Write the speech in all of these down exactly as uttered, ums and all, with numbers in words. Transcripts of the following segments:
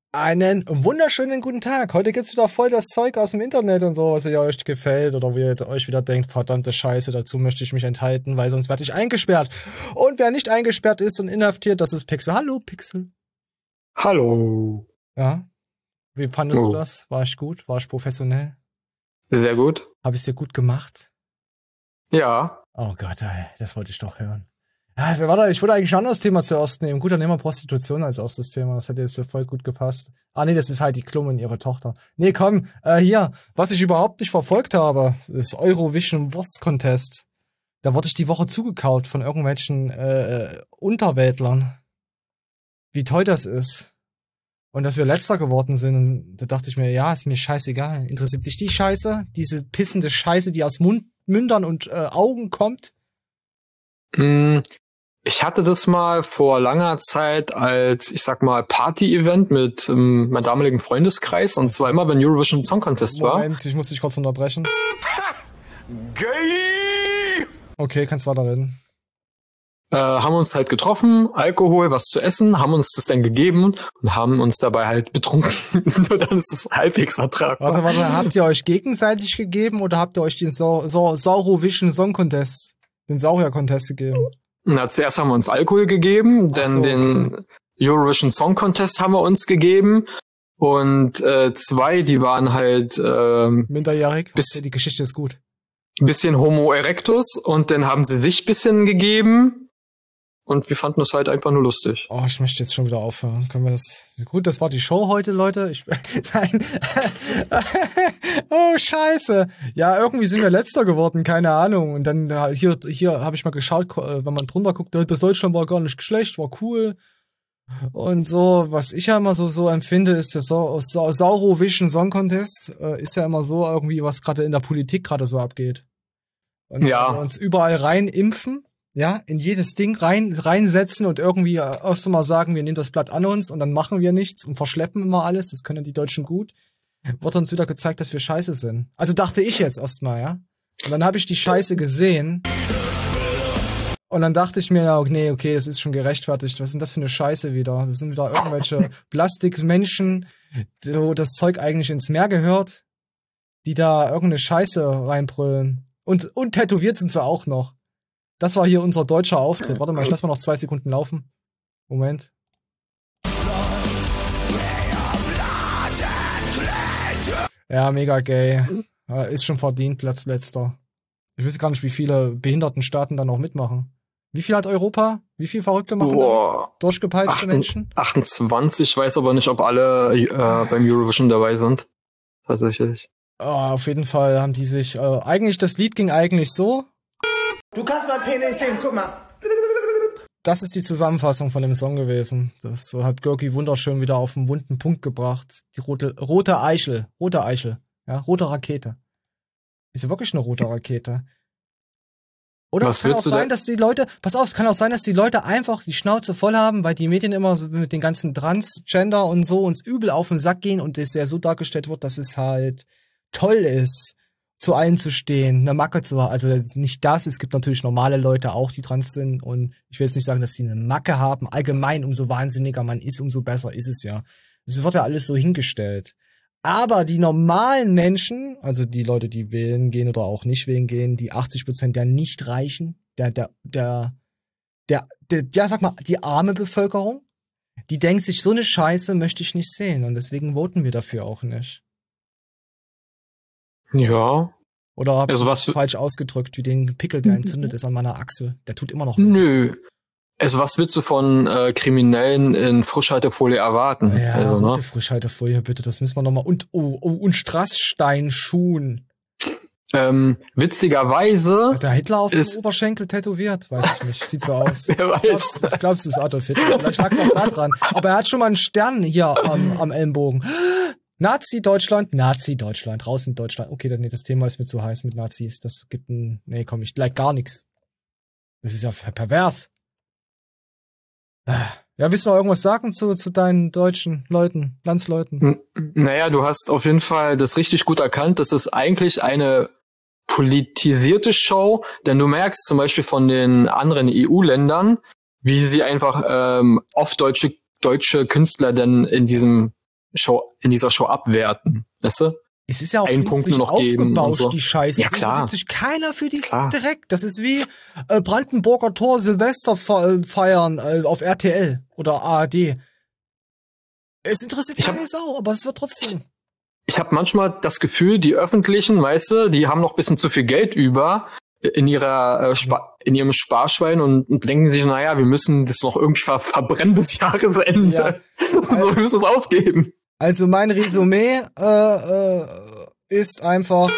Einen wunderschönen guten Tag. Heute gibt's wieder voll das Zeug aus dem Internet und so, was ihr euch gefällt oder wie ihr euch wieder denkt, verdammte Scheiße, dazu möchte ich mich enthalten, weil sonst werde ich eingesperrt. Und wer nicht eingesperrt ist und inhaftiert, das ist Pixel. Hallo, Pixel. Hallo. Ja? Wie fandest Oh. du das? War ich gut? War ich professionell? Sehr gut. Habe ich dir gut gemacht? Ja. Oh Gott, ey, das wollte ich doch hören. Ja, also, warte, ich wollte eigentlich ein anderes Thema zuerst nehmen. Gut, dann nehmen wir Prostitution als erstes Thema. Das hätte jetzt so voll gut gepasst. Ah, nee, das ist halt die Klum und ihre Tochter. Nee, komm, äh, hier, was ich überhaupt nicht verfolgt habe, ist Eurovision Wurst Contest. Da wurde ich die Woche zugekaut von irgendwelchen äh, Unterweltlern. Wie toll das ist. Und dass wir Letzter geworden sind. Und da dachte ich mir, ja, ist mir scheißegal. Interessiert dich die Scheiße? Diese pissende Scheiße, die aus Mund, Mündern und äh, Augen kommt? Mm, Ich hatte das mal vor langer Zeit als, ich sag mal, Party-Event mit ähm, meinem damaligen Freundeskreis. Und zwar immer, wenn Eurovision Song Contest war. Moment, ich muss dich kurz unterbrechen. Gay! Okay, kannst weiterreden. Äh, haben uns halt getroffen, Alkohol, was zu essen, haben uns das dann gegeben und haben uns dabei halt betrunken. Nur dann ist es halbwegs ertragbar. Warte, warte, habt ihr euch gegenseitig gegeben oder habt ihr euch den Sau- Sau- Saurovision Song Contest, den Saurier-Contest gegeben? Na, zuerst haben wir uns Alkohol gegeben, dann so, okay. den Eurovision Song Contest haben wir uns gegeben. Und äh, zwei, die waren halt ähm, Minderjährig? Bis- Okay, die Geschichte ist gut. bisschen Homo erectus und dann haben sie sich bisschen gegeben und wir fanden das halt einfach nur lustig. Oh, ich möchte jetzt schon wieder aufhören. Können wir das... Gut, das war die Show heute, Leute. Ich... Nein. Oh, scheiße. Ja, irgendwie sind wir Letzter geworden, keine Ahnung. Und dann ja, hier, hier habe ich mal geschaut, ko- äh, wenn man drunter guckt, äh, das Deutschland war gar nicht schlecht, war cool. Und so, was ich ja immer so so empfinde, ist der Sau Sau Saurovision Song Contest. Äh, ist ja immer so irgendwie, was gerade in der Politik gerade so abgeht. Und Ja. wenn wir uns überall rein impfen, ja, in jedes Ding rein reinsetzen und irgendwie äh, erst mal sagen, wir nehmen das Blatt an uns und dann machen wir nichts und verschleppen immer alles, das können die Deutschen gut, wird uns wieder gezeigt, dass wir scheiße sind. Also dachte ich jetzt erstmal, ja. Und dann habe ich die Scheiße gesehen und dann dachte ich mir, ja, nee, okay, das ist schon gerechtfertigt. Was ist denn das für eine Scheiße wieder? Das sind wieder irgendwelche Plastikmenschen, wo das Zeug eigentlich ins Meer gehört, die da irgendeine Scheiße reinbrüllen. Und, und tätowiert sind sie auch noch. Das war hier unser deutscher Auftritt. Warte mal, ich lass mal noch zwei Sekunden laufen. Moment. Ja, mega gay. Ja, ist schon verdient, Platz letzter. Ich weiß gar nicht, wie viele Behindertenstaaten da noch mitmachen. Wie viel hat Europa? Wie viel Verrückte machen da? Boah, Durchgepeitschte achten- Menschen? achtundzwanzig, weiß aber nicht, ob alle äh, beim Eurovision dabei sind. Tatsächlich. Ah, auf jeden Fall haben die sich, äh, eigentlich, das Lied ging eigentlich so. Du kannst mein Penis sehen, guck mal. Das ist die Zusammenfassung von dem Song gewesen. Das hat Görki wunderschön wieder auf den wunden Punkt gebracht. Die rote, rote Eichel. Rote Eichel. Ja, rote Rakete. Ist ja wirklich eine rote Rakete. Oder Was es kann auch willst du sein, da- dass die Leute, pass auf, es kann auch sein, dass die Leute einfach die Schnauze voll haben, weil die Medien immer so mit den ganzen Transgender und so uns übel auf den Sack gehen und es ja so dargestellt wird, dass es halt toll ist, zu allen zu stehen, eine Macke zu haben. Also nicht das, es gibt natürlich normale Leute auch, die trans sind und ich will jetzt nicht sagen, dass sie eine Macke haben. Allgemein, umso wahnsinniger man ist, umso besser ist es ja. Es wird ja alles so hingestellt. Aber die normalen Menschen, also die Leute, die wählen gehen oder auch nicht wählen gehen, die achtzig Prozent der Nicht-Reichen, der, der, der, der, der, ja, sag mal, die arme Bevölkerung, die denkt sich, so eine Scheiße möchte ich nicht sehen und deswegen voten wir dafür auch nicht. Ja. Oder hab Also ich was- falsch ausgedrückt, wie den Pickel, der entzündet ist an meiner Achsel. Der tut immer noch weh. Nö. Also was willst du von äh, Kriminellen in Frischhaltefolie erwarten? Ja, also, rote ne? Frischhaltefolie, bitte, das müssen wir nochmal. Und, oh, oh, und Strasssteinschuhen. ähm, witzigerweise, Hat der Hitler auf dem Ist- Oberschenkel tätowiert? Weiß ich nicht. Sieht so aus. wer weiß. Glaubst, ich glaube, es ist Adolf Hitler. Vielleicht lag's auch da dran. Aber er hat schon mal einen Stern hier am, am Ellenbogen. Nazi-Deutschland, Nazi-Deutschland, raus mit Deutschland. Okay, das, nee, das Thema ist mir zu heiß mit Nazis. Das gibt ein, nee, komm, ich like gar nichts. Das ist ja per- pervers. Ja, willst du noch irgendwas sagen zu, zu deinen deutschen Leuten, Landsleuten? N- Naja, du hast auf jeden Fall das richtig gut erkannt. Das ist eigentlich eine politisierte Show, denn du merkst zum Beispiel von den anderen E U-Ländern, wie sie einfach ähm, oft deutsche deutsche Künstler denn in diesem Show, in dieser Show abwerten, weißt du? Es ist ja auch einen Punkt nur künstlich noch geben und aufgebauscht, so. die Scheiße. Ja, Es klar. interessiert sich keiner für diesen Klar. Dreck. Das ist wie äh, Brandenburger Tor Silvester fe- feiern äh, auf R T L oder A R D. Es interessiert Ich hab- keine Sau, aber es wird trotzdem. Ich habe manchmal das Gefühl, die Öffentlichen, weißt du, die haben noch ein bisschen zu viel Geld über in ihrer äh, Spa- in ihrem Sparschwein und, und denken sich, naja, wir müssen das noch irgendwie ver verbrennen bis Jahresende. Ja. so, wir müssen es ausgeben. Also mein Resümee äh, äh, ist einfach,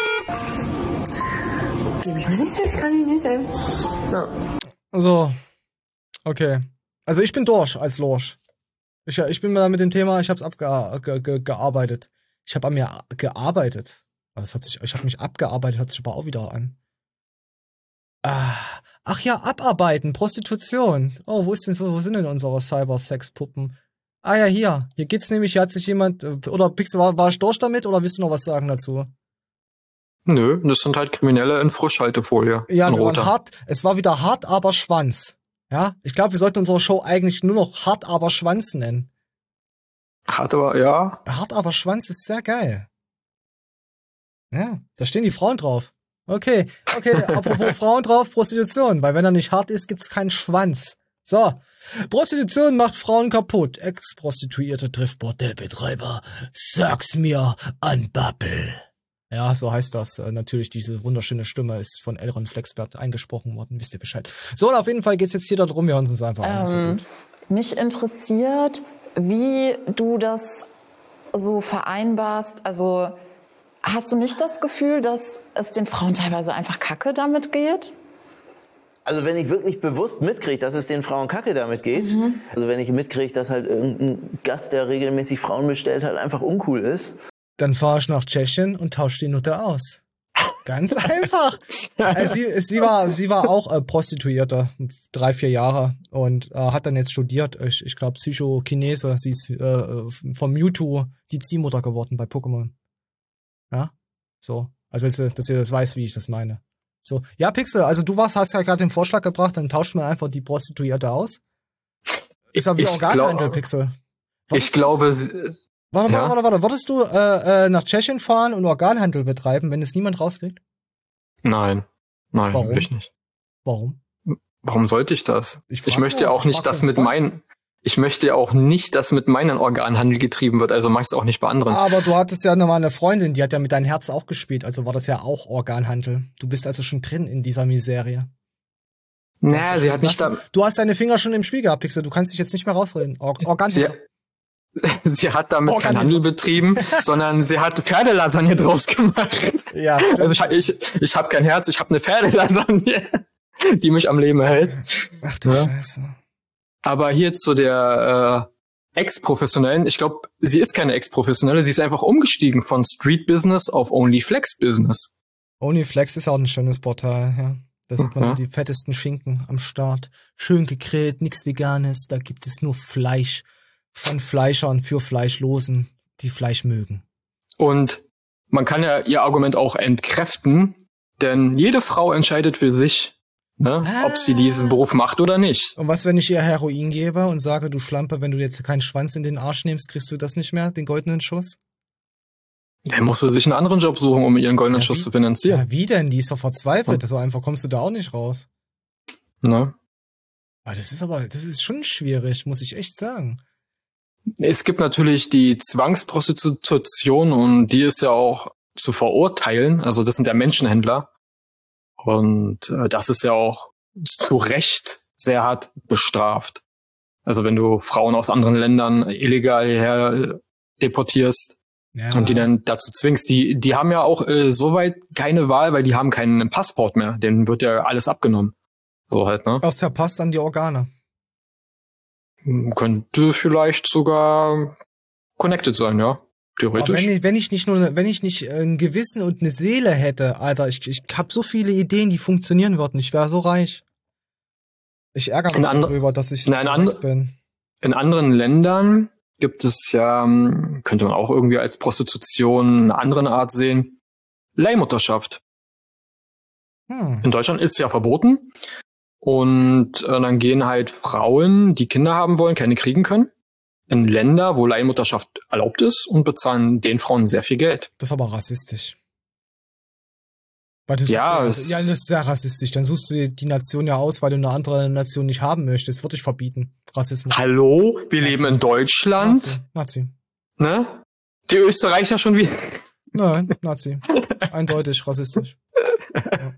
Gebe ich mir nicht, kann ich nicht sein. Ja. so, okay. Also ich bin durch als Lorsch. Ich, ich bin mal mit dem Thema, ich hab's abgearbeitet. Ge ge gearbeitet. Ich habe an mir gearbeitet. Aber es hat sich, ich habe mich abgearbeitet, hört sich aber auch wieder an. Ah, ach ja, abarbeiten, Prostitution. Oh, wo ist denn, wo, wo sind denn unsere Cyber-Sex-Puppen? Ah ja, hier. Hier geht's nämlich, hier hat sich jemand, äh, oder Pixel, war, war ich durch damit, oder willst du noch was sagen dazu? Nö, das sind halt Kriminelle in Frischhaltefolie. Ja, in wir waren roter. hart, es war wieder hart, aber Schwanz. Ja, ich glaube, wir sollten unsere Show eigentlich nur noch hart, aber Schwanz nennen. Hat aber, ja. Hart, aber Schwanz ist sehr geil. Ja, da stehen die Frauen drauf. Okay, okay, apropos Frauen drauf, Prostitution, weil wenn er nicht hart ist, gibt's keinen Schwanz. So, Prostitution macht Frauen kaputt. Ex-Prostituierte trifft Bordellbetreiber. Sag's mir an Bubble. Ja, so heißt das. Äh, natürlich, diese wunderschöne Stimme ist von Elron Flexbert eingesprochen worden. Wisst ihr Bescheid. So, und auf jeden Fall geht's jetzt hier darum, wir hören uns einfach an. Ist ja Ähm, gut. mich interessiert, wie du das so vereinbarst. Also hast du nicht das Gefühl, dass es den Frauen teilweise einfach kacke damit geht? Also wenn ich wirklich bewusst mitkriege, dass es den Frauen kacke damit geht, also wenn ich mitkriege, dass halt irgendein Gast, der regelmäßig Frauen bestellt hat, einfach uncool ist, Dann fahr ich nach Tschechien und tausch die Nutte aus. Ganz einfach. Also sie, sie war, sie war auch äh, Prostituierte, drei, vier Jahre und äh, hat dann jetzt studiert. Ich, ich glaube Psychokinese. Sie ist äh, vom Mewtwo die Ziehmutter geworden bei Pokémon. Ja, so. Also dass ihr, dass ihr das weiß, wie ich das meine. So, ja, Pixel. Also du warst, hast ja gerade den Vorschlag gebracht, dann tauscht man einfach die Prostituierte aus. Ist ja wie Ich Organhandel, glaub- Pixel. Ich glaube, sie- Warte, Ja? warte, warte, warte. Würdest du äh, äh, nach Tschechien fahren und Organhandel betreiben, wenn es niemand rauskriegt? nein. Nein, Warum? wirklich nicht. Warum? Warum sollte ich das? Ich Ich, frag möchte nur, auch ich nicht, frag dass den mit Freund. meinen, ich möchte ja auch nicht, dass mit meinen Organhandel getrieben wird, also mach ich es auch nicht bei anderen. Aber du hattest ja nochmal eine Freundin, die hat ja mit deinem Herz auch gespielt, also war das ja auch Organhandel. Du bist also schon drin in dieser Miserie. naja, sie hat nicht da, Hast, du hast deine Finger schon im Spiel gehabt, Pixel, du kannst dich jetzt nicht mehr rausreden. Or sie, Organhandel. sie hat damit keinen Organhandel. Handel betrieben, sondern sie hat Pferdelasagne draus gemacht. Ja, Also ich, ich, ich habe kein Herz, ich habe eine Pferdelasagne, die mich am Leben hält. ach du Ja. Scheiße. Aber hier zu der äh, Ex-Professionellen, ich glaube, sie ist keine Ex-Professionelle, sie ist einfach umgestiegen von Street-Business auf Only-Flex-Business. OnlyFlex ist auch ein schönes Portal, ja. Da sieht man Mhm. die fettesten Schinken am Start. Schön gegrillt, nix Veganes, da gibt es nur Fleisch von Fleischern für Fleischlosen, die Fleisch mögen. Und man kann ja ihr Argument auch entkräften, denn jede Frau entscheidet für sich, ne, Ah. ob sie diesen Beruf macht oder nicht. Und was, wenn ich ihr Heroin gebe und sage, du Schlampe, wenn du jetzt keinen Schwanz in den Arsch nimmst, kriegst du das nicht mehr, den goldenen Schuss? Dann muss sie sich einen anderen Job suchen, um ihren goldenen Ja, Schuss wie- zu finanzieren. Ja, wie denn? Die ist doch verzweifelt. So einfach kommst du da auch nicht raus. Ne? Aber das ist aber, das ist schon schwierig, muss ich echt sagen. Es gibt natürlich die Zwangsprostitution und die ist ja auch zu verurteilen. Also das sind ja Menschenhändler. Und äh, das ist ja auch zu Recht sehr hart bestraft. Also wenn du Frauen aus anderen Ländern illegal hierher deportierst Ja. und die dann dazu zwingst, die die haben ja auch äh, soweit keine Wahl, weil die haben keinen Passport mehr. Denen wird ja alles abgenommen. So halt, ne? Aus der Pass dann die Organe. Könnte vielleicht sogar connected sein, ja. Aber Theoretisch. wenn ich, wenn ich nicht nur, wenn ich nicht äh, ein Gewissen und eine Seele hätte, Alter, ich, ich hab so viele Ideen, die funktionieren würden. Ich wäre so reich. Ich ärgere mich In and- darüber, dass ich in ein so and- reich bin. In anderen Ländern gibt es ja, ähm, könnte man auch irgendwie als Prostitution eine andere Art sehen, Leihmutterschaft. Hm. In Deutschland ist es ja verboten. Und äh, dann gehen halt Frauen, die Kinder haben wollen, keine kriegen können, in Länder, wo Leihmutterschaft erlaubt ist und bezahlen den Frauen sehr viel Geld. Das ist aber rassistisch. Weil du Ja, suchst es- ja, das ist sehr rassistisch. Dann suchst du die Nation ja aus, weil du eine andere Nation nicht haben möchtest. Würde ich verbieten. Rassismus. Hallo, wir leben in Deutschland, Nazi. Nazi. ne? Die Österreicher schon wieder. Nein, Nazi. Eindeutig rassistisch. Ja.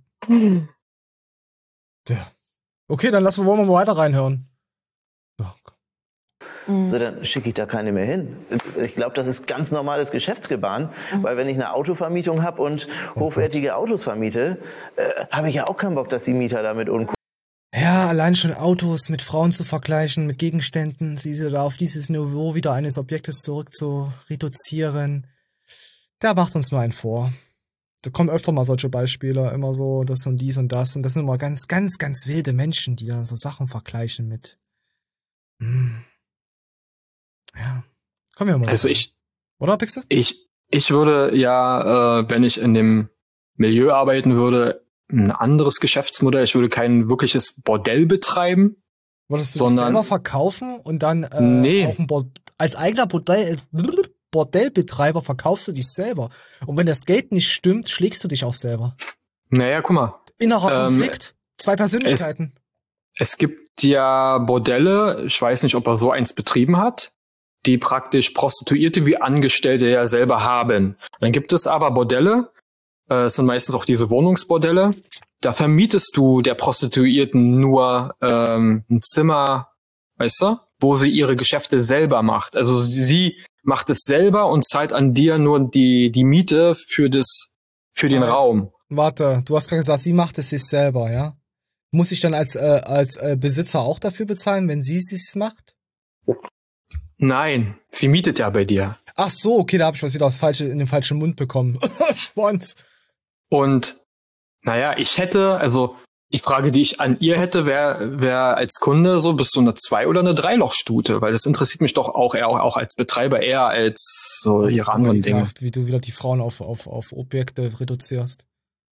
Ja. Okay, dann lassen wir, wollen wir mal weiter reinhören. Ja. So, dann schicke ich da keine mehr hin. Ich glaube, das ist ganz normales Geschäftsgebaren, weil wenn ich eine Autovermietung habe und hochwertige Autos vermiete, äh, habe ich ja auch keinen Bock, dass die Mieter damit uncool. Ja, allein schon Autos mit Frauen zu vergleichen, mit Gegenständen, diese da auf dieses Niveau wieder eines Objektes zurück zu reduzieren, der macht uns nur einen vor. Da kommen öfter mal solche Beispiele, immer so, das und dies und das. Und das sind immer ganz, ganz, ganz wilde Menschen, die da so Sachen vergleichen mit. Hm. Ja. Kommen wir mal. Also ich, Oder, Pixel? ich, ich würde ja, äh, wenn ich in dem Milieu arbeiten würde, ein anderes Geschäftsmodell. Ich würde kein wirkliches Bordell betreiben. Wolltest du sondern- dich selber verkaufen und dann äh, Nee. auch ein Bord als eigener Bordell Bordellbetreiber verkaufst du dich selber. Und wenn das Geld nicht stimmt, schlägst du dich auch selber. Naja, guck mal. Innerer Ähm, Konflikt. Zwei Persönlichkeiten. Es gibt ja Bordelle, ich weiß nicht, ob er so eins betrieben hat, die praktisch Prostituierte wie Angestellte ja selber haben. Dann gibt es aber Bordelle, äh, es sind meistens auch diese Wohnungsbordelle, da vermietest du der Prostituierten nur ähm, ein Zimmer, weißt du, wo sie ihre Geschäfte selber macht. Also sie macht es selber und zahlt an dir nur die die Miete für das für den Ah. Raum. Warte, du hast gerade gesagt, sie macht es sich selber, ja? Muss ich dann als, äh, als äh, Besitzer auch dafür bezahlen, wenn sie es sich macht? Nein, sie mietet ja bei dir. Ach so, okay, da habe ich was wieder aus falsche, in den falschen Mund bekommen. Schwanz. Und naja, ich hätte, also die Frage, die ich an ihr hätte, wäre wär als Kunde so, bist du eine Zwei- oder eine Dreilochstute? Weil das interessiert mich doch auch eher auch als Betreiber eher als so Das ist ihre anderen aber Dinge. ekelhaft, wie du wieder die Frauen auf, auf, auf Objekte reduzierst.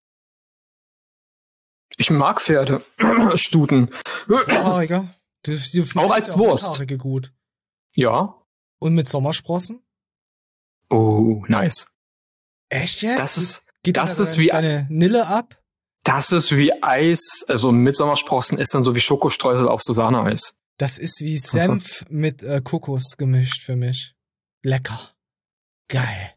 Ich mag Pferde, Stuten. Haarige. Du, du Auch als findest ja Wurst. Haarige gut. Ja. Und mit Sommersprossen? Oh, nice. Echt jetzt? Das ist, Geht das da ist wie eine Nille ab? das ist wie Eis, also mit Sommersprossen ist dann so wie Schokostreusel auf so Sahneeis. Das ist wie Senf mit äh, Kokos gemischt für mich. Lecker. Geil.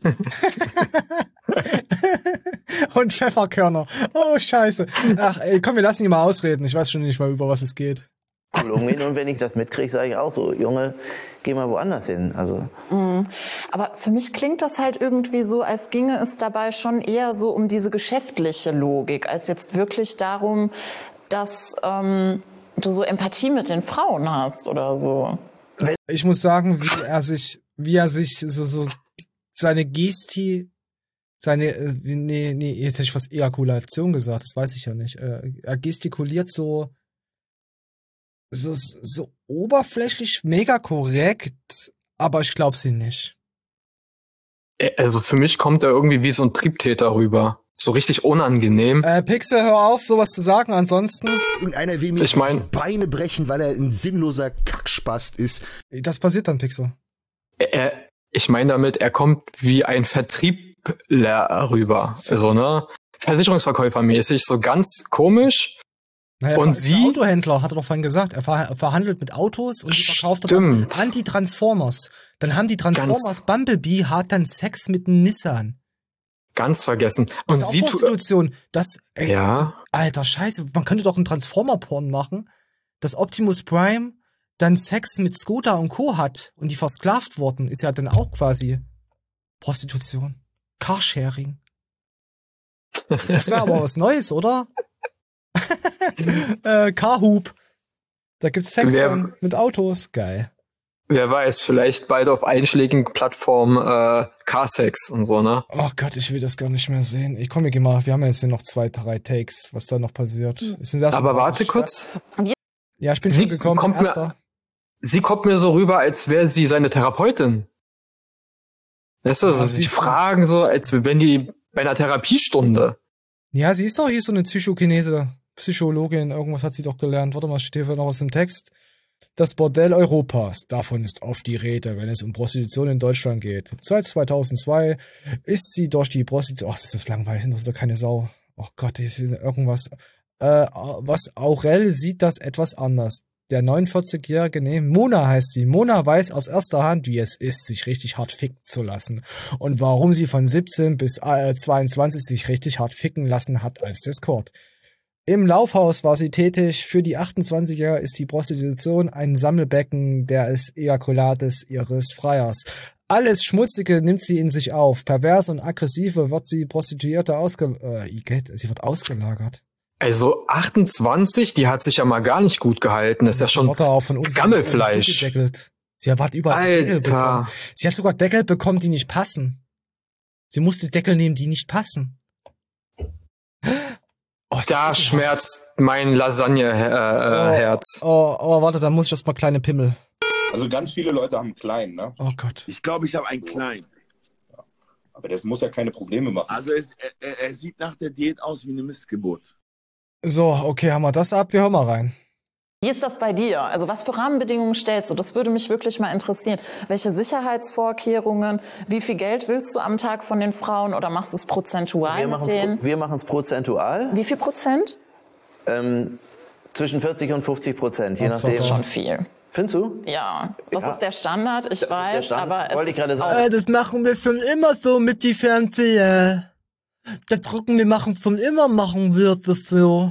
Und Pfefferkörner. Oh, scheiße. Ach, ey, komm, wir lassen ihn mal ausreden. Ich weiß schon nicht mal, über was es geht. umgehen. Und wenn ich das mitkriege, sage ich auch so, Junge, geh mal woanders hin. Also Aber für mich klingt das halt irgendwie so, als ginge es dabei schon eher so um diese geschäftliche Logik, als jetzt wirklich darum, dass ähm, du so Empathie mit den Frauen hast oder so. Ich muss sagen, wie er sich, wie er sich so, so seine Gesti, seine, äh, nee, nee, jetzt hätte ich fast Ejakulation gesagt, das weiß ich ja nicht. Äh, er gestikuliert so, so, so oberflächlich, mega korrekt, aber ich glaube sie nicht. Also für mich kommt er irgendwie wie so ein Triebtäter rüber. So richtig unangenehm. Äh, Pixel, hör auf, sowas zu sagen, ansonsten, Irgendeiner will mir Ich mein- die Beine brechen, weil er ein sinnloser Kackspast ist. das passiert dann, Pixel. Er, ich meine damit, er kommt wie ein Vertriebler rüber. Also, ne? Versicherungsverkäufermäßig, so ganz komisch. Naja, Und er ist sie- ein Autohändler, hat er doch vorhin gesagt. Er ver verhandelt mit Autos und die verkauft er dann Stimmt. an die Transformers. Dann haben die Transformers, Bumblebee hat dann Sex mit einem Nissan. Ganz vergessen. Das Und ist auch sie tu- Prostitution. Das, ey, Ja. das, alter Scheiße, man könnte doch einen Transformer-Porn machen, dass Optimus Prime dann Sex mit Skoda und Co. hat und die versklavt worden, ist ja dann auch quasi Prostitution. Carsharing. Das wäre aber was Neues, oder? äh, Carhoop. Da gibt's Sex Wer- dann mit Autos. Geil. Wer weiß, vielleicht beide auf einschlägigen Plattformen äh, Carsex und so, ne? Oh Gott, ich will das gar nicht mehr sehen. Ich komm, wir gehen mal, wir haben ja jetzt hier noch zwei, drei Takes, was da noch passiert. Ist das Aber warte kurz. Ja, ich bin Sie schon gekommen. kommt mir- Erster. Sie kommt mir so rüber, als wäre sie seine Therapeutin. Weißt du, Ja, so sie die ist- Fragen so, als wenn die bei einer Therapiestunde. Ja, sie ist doch hier so eine Psychokinese, Psychologin, irgendwas hat sie doch gelernt. Warte mal, steht hier noch was im Text. Das Bordell Europas, davon ist oft die Rede, wenn es um Prostitution in Deutschland geht. Seit zweitausendzwei ist sie durch die Prostitution... Ach, das ist langweilig, das ist doch keine Sau. Oh Gott, das ist irgendwas... Äh, was Aurel sieht das etwas anders. Der neunundvierzigjährige, nee, Mona heißt sie. Mona weiß aus erster Hand, wie es ist, sich richtig hart ficken zu lassen. Und warum sie von siebzehn bis äh, zweiundzwanzig sich richtig hart ficken lassen hat als Escort. Im Laufhaus war sie tätig. Für die achtundzwanzigjährige ist die Prostitution ein Sammelbecken des Ejakulates ihres Freiers. Alles Schmutzige nimmt sie in sich auf. Pervers und aggressive wird sie Prostituierte ausge... Äh, sie wird ausgelagert. Also achtundzwanzig, die hat sich ja mal gar nicht gut gehalten. Das ist ja schon auch von unten Gammelfleisch. Sie hat überall Deckel bekommen. Sie hat sogar Deckel bekommen, die nicht passen. Sie musste Deckel nehmen, die nicht passen. Oh, da schmerzt mein Lasagne-Herz. Äh, oh, oh, oh, warte, da muss ich erst mal kleine Pimmel. Also ganz viele Leute haben einen kleinen, ne? Oh Gott. Ich glaube, ich habe einen kleinen. Ja. Aber das muss ja keine Probleme machen. Also es, er, er sieht nach der Diät aus wie eine Missgeburt. So, okay, haben wir das ab, wir hören mal rein. Wie ist das bei dir? Also was für Rahmenbedingungen stellst du? Das würde mich wirklich mal interessieren. Welche Sicherheitsvorkehrungen? Wie viel Geld willst du am Tag von den Frauen oder machst du es prozentual Wir mit denen? Wir machen es prozentual. Wie viel Prozent? Ähm, zwischen vierzig und fünfzig Prozent, je nachdem. Das ist schon viel. Findest du? Ja, das Ja. ist der Standard, ich Das weiß, ist der Standard. aber es Wollte ich ist gerade auch- sagen. Äh, das machen wir schon immer so mit die Fernseher. Das drücken wir machen schon immer, machen wir das so.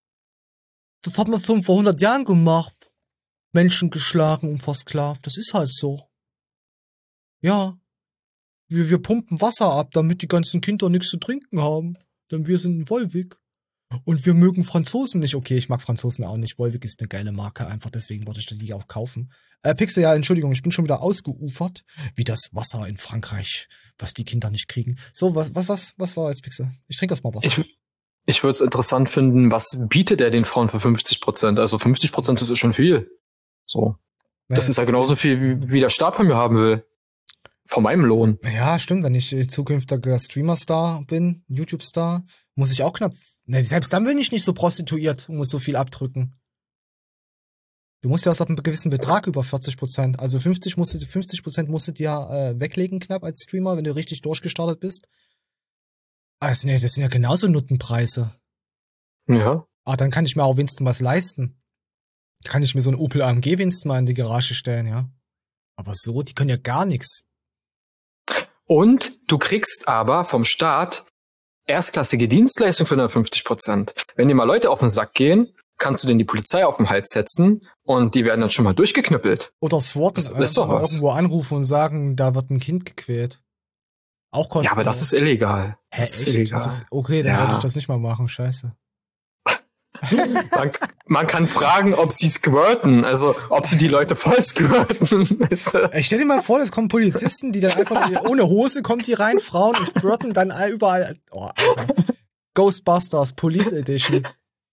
Das hat man schon vor hundert Jahren gemacht. Menschen geschlagen und versklavt. Das ist halt so. Ja. Wir, wir pumpen Wasser ab, damit die ganzen Kinder nichts zu trinken haben. Denn wir sind Volvic. Und wir mögen Franzosen nicht. Okay, ich mag Franzosen auch nicht. Volvic ist eine geile Marke, einfach deswegen wollte ich die auch kaufen. Äh, Pixel, ja, Entschuldigung, ich bin schon wieder ausgeufert. Wie das Wasser in Frankreich, was die Kinder nicht kriegen. So, was, was, was, was war jetzt Pixel? Ich trinke erst mal Wasser. Ich, ich würde es interessant finden, was bietet er den Frauen für fünfzig Prozent? Also fünfzig Prozent, das ist schon viel. So. Das Ja, ist ja genauso viel, wie, wie der Staat von mir haben will. Von meinem Lohn. Ja, stimmt, wenn ich zukünftiger Streamer-Star bin, YouTube-Star, muss ich auch knapp, ne, selbst dann bin ich nicht so prostituiert und muss so viel abdrücken. Du musst ja aus einem gewissen Betrag über vierzig Prozent, also fünfzig musst du, fünfzig Prozent musst du dir äh, weglegen knapp als Streamer, wenn du richtig durchgestartet bist. Also, ne, das sind ja genauso Nuttenpreise. Ja. Ah, dann kann ich mir auch wenigstens was leisten. Kann ich mir so ein Opel A M G wenigstens mal in die Garage stellen, ja. Aber so, die können ja gar nichts. Und du kriegst aber vom Staat erstklassige Dienstleistung für hundertfünfzig Prozent. Wenn dir mal Leute auf den Sack gehen, kannst du denen die Polizei auf den Hals setzen und die werden dann schon mal durchgeknüppelt. Oder SWAT Das ist doch mal was. irgendwo anrufen und sagen, da wird ein Kind gequält. Auch kostenlos. Ja, aber das ist illegal. Hä, Das ist echt? illegal. Das ist, okay, dann Ja. sollte ich das nicht mal machen, scheiße. Man, man kann fragen, ob sie squirten, also ob sie die Leute voll squirten. Ich stell dir mal vor, es kommen Polizisten, die dann einfach ohne Hose kommt die rein, Frauen und squirten dann überall. Oh, Alter. Ghostbusters, Police Edition.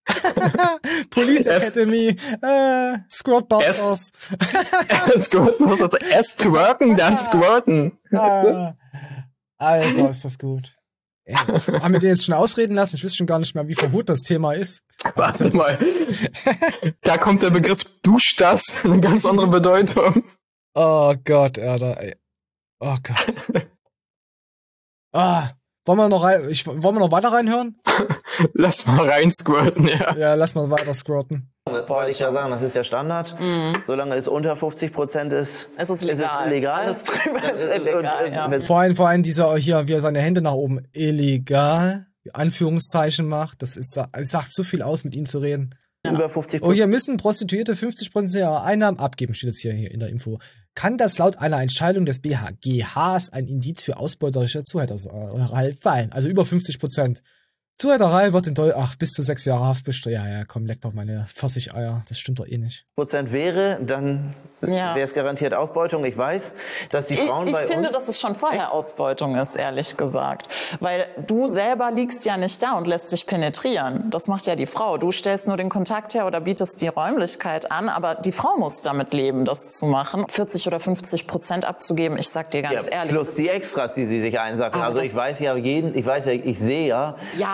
Police Academy, äh, Squirtbusters. Squirten, also erst twerken, dann squirten. Ah, Alter, ist das gut. Ey, haben wir den jetzt schon ausreden lassen? Ich weiß schon gar nicht mehr, wie verhut das Thema ist. Warte mal. Da kommt der Begriff Duschdas, eine ganz andere Bedeutung. Oh Gott, Alter, ey. Oh Gott. Ah, wollen wir noch rein, ich, wollen wir noch weiter reinhören? Lass mal rein squirten, ja. Ja, lass mal weiter squirten. Das wollte ich ja sagen, das ist der Standard. Mhm. Solange es unter fünfzig Prozent ist, Es ist ist legal. es legal. Alles drüber ist Und, illegal, äh, ja. wenn- Vor allem, vor allem dieser hier, wie er seine Hände nach oben illegal, Anführungszeichen macht, das ist, es sagt so viel aus, mit ihm zu reden. über fünfzig Oh, Prozent. hier müssen Prostituierte fünfzig Prozent ihrer Einnahmen abgeben, steht jetzt hier, hier in der Info. Kann das laut einer Entscheidung des B H G Hs ein Indiz für ausbeuterische Zuhälterei fallen? Also über fünfzig Prozent. Zuhälterei wird in Deutschland, ach, bis zu sechs Jahre Haft bestimmt. Ja, ja, komm, leck doch meine Pfirsicheier. Das stimmt doch eh nicht. Prozent wäre, dann Ja. wäre es garantiert Ausbeutung. Ich weiß, dass die Frauen Ich, ich bei finde, uns... dass es schon vorher Ausbeutung ist, ehrlich gesagt. Weil du selber liegst ja nicht da und lässt dich penetrieren. Das macht ja die Frau. Du stellst nur den Kontakt her oder bietest die Räumlichkeit an, aber die Frau muss damit leben, das zu machen. vierzig oder fünfzig Prozent abzugeben, ich sag dir ganz Ja, ehrlich. plus die Extras, die sie sich einsacken. Aber Also das- ich weiß ja jeden, ich weiß ja, ich sehe ja, Ja,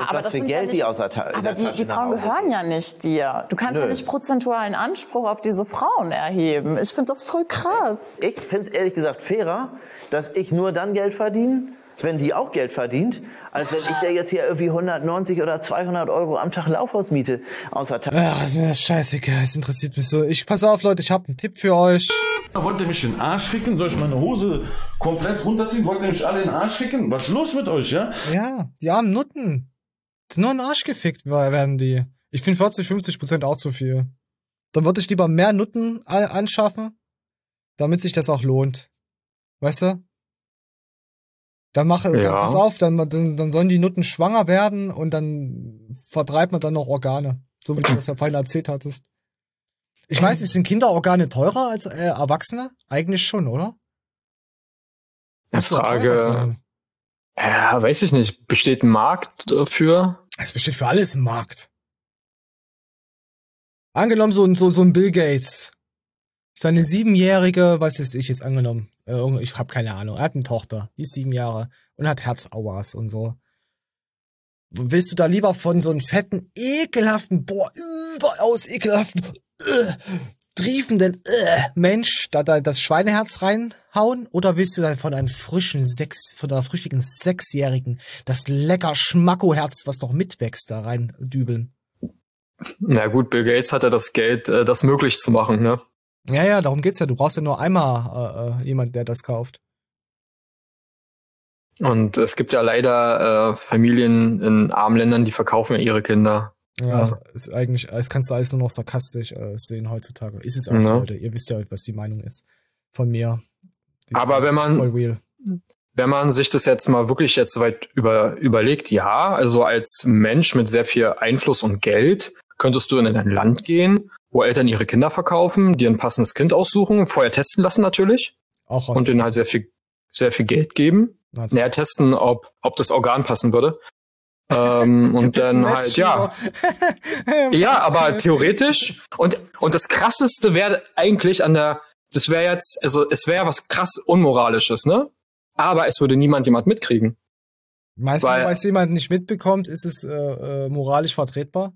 aber was das für sind Geld ja nicht, die außer Ta- in aber der die, Tasche die nach Frauen Hause gehören kriegen. ja nicht dir. Du kannst Nö. ja nicht prozentualen Anspruch auf diese Frauen erheben. Ich finde das voll krass. Ich finde es ehrlich gesagt fairer, dass ich nur dann Geld verdiene, wenn die auch Geld verdient, als wenn ich der jetzt hier irgendwie hundertneunzig oder zweihundert Euro am Tag Laufhausmiete außer Tasche. Ach, ist mir das scheißegal, es interessiert mich so. Ich pass auf, Leute, ich habe einen Tipp für euch. Wollt ihr mich in den Arsch ficken? Soll ich meine Hose komplett runterziehen? Wollt ihr mich alle in den Arsch ficken? Was ist los mit euch, ja? Ja, die armen Nutten. Nur in den Arsch gefickt werden die. Ich finde vierzig, fünfzig Prozent auch zu viel. Dann würde ich lieber mehr Nutten a- anschaffen, damit sich das auch lohnt. Weißt du? Dann mache, Ja. dann, pass auf, dann, dann, dann sollen die Nutten schwanger werden und dann vertreibt man dann noch Organe. So wie du das ja vorhin erzählt hattest. Ich weiß nicht, sind Kinderorgane teurer als äh, Erwachsene? Eigentlich schon, oder? Eine Muss doch teurer Frage, sein. ja, weiß ich nicht. Besteht ein Markt dafür? Es besteht für alles ein Markt. Angenommen, so, ein- so, so ein Bill Gates. Seine siebenjährige, was ist ich jetzt angenommen? Äh, irgend- ich habe keine Ahnung. Er hat eine Tochter, die ist sieben Jahre und hat Herzauas und so. Willst du da lieber von so einem fetten, ekelhaften, boah, überaus ekelhaften, äh, triefenden äh, Mensch da, da das Schweineherz reinhauen? Oder willst du da von einem frischen Sechs, von einer frühstücken Sechsjährigen das lecker Schmackoherz, was noch mitwächst, da rein dübeln? Na gut, Bill Gates hatte das Geld, äh, das möglich zu machen, ne? Ja, ja, darum geht's ja. Du brauchst ja nur einmal äh, äh, jemand, der das kauft. Und es gibt ja leider äh, Familien in armen Ländern, die verkaufen ja ihre Kinder. Ja, Also, ist eigentlich, das kannst du alles nur noch sarkastisch äh, sehen heutzutage. Ist es auch, Ja. Leute. Ihr wisst ja, was die Meinung ist von mir. Die ist Aber voll- wenn man- voll real. wenn man sich das jetzt mal wirklich jetzt soweit über, überlegt, ja, also als Mensch mit sehr viel Einfluss und Geld könntest du in ein Land gehen, wo Eltern ihre Kinder verkaufen, dir ein passendes Kind aussuchen, vorher testen lassen natürlich Auch und denen halt sehr viel, sehr viel Geld geben. Rassismus. Näher testen, ob, ob das Organ passen würde. ähm, und dann halt, ja. Ja, aber theoretisch. Und, und das Krasseste wäre eigentlich an der, das wäre jetzt, also es wäre was krass Unmoralisches, ne? Aber es würde niemand jemand mitkriegen. Meinst du, weil- weil es jemand nicht mitbekommt, ist es äh, äh, moralisch vertretbar?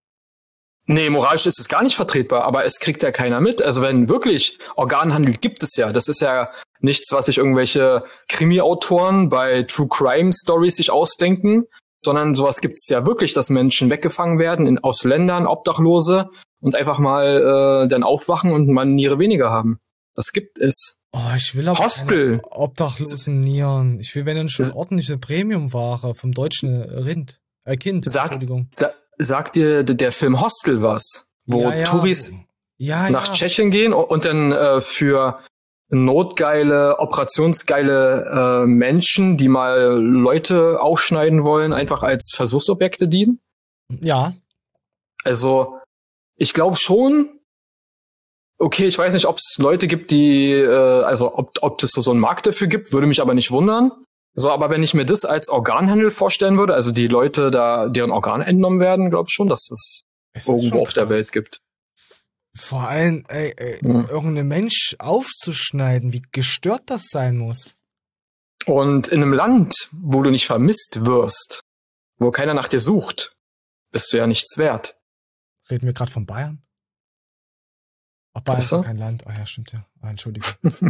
Nee, moralisch ist es gar nicht vertretbar, aber es kriegt ja keiner mit. Also wenn wirklich Organhandel gibt es ja. Das ist ja nichts, was sich irgendwelche Krimi-Autoren bei True Crime Stories sich ausdenken, sondern sowas gibt es ja wirklich, dass Menschen weggefangen werden in, aus Ländern, Obdachlose und einfach mal äh, dann aufwachen und mal eine Niere weniger haben. Das gibt es. Oh, ich will aber Hostel. keine obdachlosen Nieren. Ich will, wenn dann schon Das- ordentliche Premiumware vom deutschen Rind. Äh, Kind, Sag- Entschuldigung. Sa sagt dir d- der Film Hostel was? Wo Ja, ja. Touris Ja, nach ja. Tschechien gehen und, und dann äh, für notgeile, operationsgeile äh, Menschen, die mal Leute aufschneiden wollen, einfach als Versuchsobjekte dienen? Ja. Also, ich glaube schon, okay, ich weiß nicht, ob es Leute gibt, die, äh, also ob ob es so, so einen Markt dafür gibt, würde mich aber nicht wundern. So, aber wenn ich mir das als Organhandel vorstellen würde, also die Leute da, deren Organe entnommen werden, glaube ich schon, dass es Es ist irgendwo schon auf der krass. Welt gibt. Vor allem, ey, ey, Ja. irgendein Mensch aufzuschneiden, wie gestört das sein muss. Und in einem Land, wo du nicht vermisst wirst, wo keiner nach dir sucht, bist du ja nichts wert. Reden wir gerade von Bayern? Ach, Bayern ist Ist so? doch kein Land. Ah ja, stimmt ja. Ah, Entschuldigung.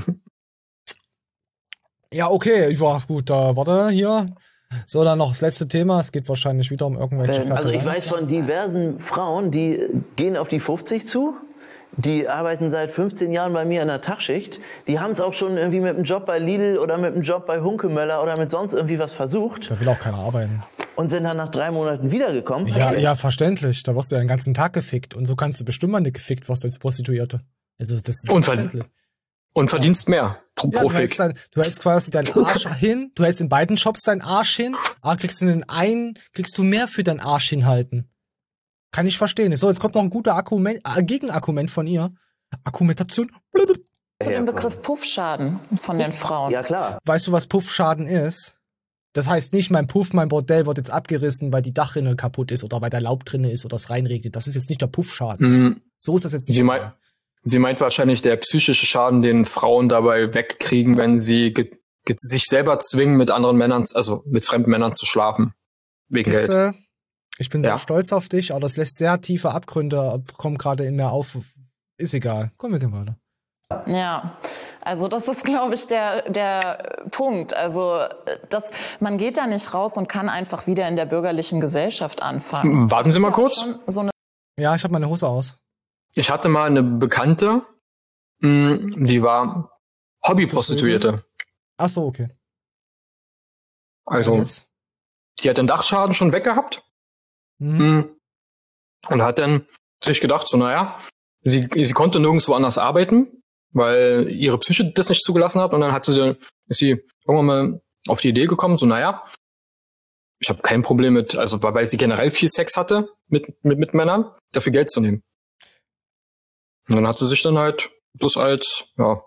Ja, okay. Ja, gut, da warte hier. So, dann noch das letzte Thema. Es geht wahrscheinlich wieder um irgendwelche Ähm, also ich Fertigereien. weiß von diversen Frauen, die gehen auf die fünfzig zu. Die arbeiten seit fünfzehn Jahren bei mir in der Tagschicht. Die haben es auch schon irgendwie mit einem Job bei Lidl oder mit einem Job bei Hunkemöller oder mit sonst irgendwie was versucht Da will auch keiner arbeiten. und sind dann nach drei Monaten wiedergekommen. Ja, ja, verständlich. Da wirst du ja den ganzen Tag gefickt. Und so kannst du bestimmt mal nicht gefickt wirst als Prostituierte. Also, das ist Und verständlich. Und verdienst mehr pro, Ja, pro du, hältst Fick. dein, du hältst quasi deinen Arsch hin, du hältst in beiden Jobs deinen Arsch hin, aber kriegst du in den einen, kriegst du mehr für deinen Arsch hinhalten. Kann ich verstehen. So, jetzt kommt noch ein guter Argument, äh, Gegenargument von ihr. Argumentation. Zu dem Begriff Puffschaden von den Frauen. Ja, klar. Weißt du, was Puffschaden ist? Das heißt nicht, mein Puff, mein Bordell wird jetzt abgerissen, weil die Dachrinne kaputt ist oder weil der Laub drinne ist oder es reinregnet. Das ist jetzt nicht der Puffschaden. Mhm. So ist das jetzt nicht. Sie, mei sie meint wahrscheinlich der psychische Schaden, den Frauen dabei wegkriegen, wenn sie ge ge sich selber zwingen, mit anderen Männern, also mit fremden Männern zu schlafen. Wegen Jetzt, Geld. äh, Ich bin sehr Ja. stolz auf dich, aber das lässt sehr tiefe Abgründe, kommen gerade in mir auf. Ist egal. Komm, wir gehen weiter. Ja, also das ist, glaube ich, der, der Punkt. Also das, man geht da nicht raus und kann einfach wieder in der bürgerlichen Gesellschaft anfangen. Warten Sie mal Das ist kurz. ja schon so eine Ja, ich habe meine Hose aus. Ich hatte mal eine Bekannte, mh, die war Hobbyprostituierte. Ach so, okay. Also, Ja, jetzt? die hat den Dachschaden schon weggehabt. Mhm. mh, Und hat dann sich gedacht, so naja, sie, sie konnte nirgendwo anders arbeiten, weil ihre Psyche das nicht zugelassen hat. Und dann hat sie, dann- ist sie irgendwann mal auf die Idee gekommen, so naja, ich habe kein Problem mit, also weil weil sie generell viel Sex hatte mit, mit, mit Männern, dafür Geld zu nehmen. Und dann hat sie sich dann halt das als ja,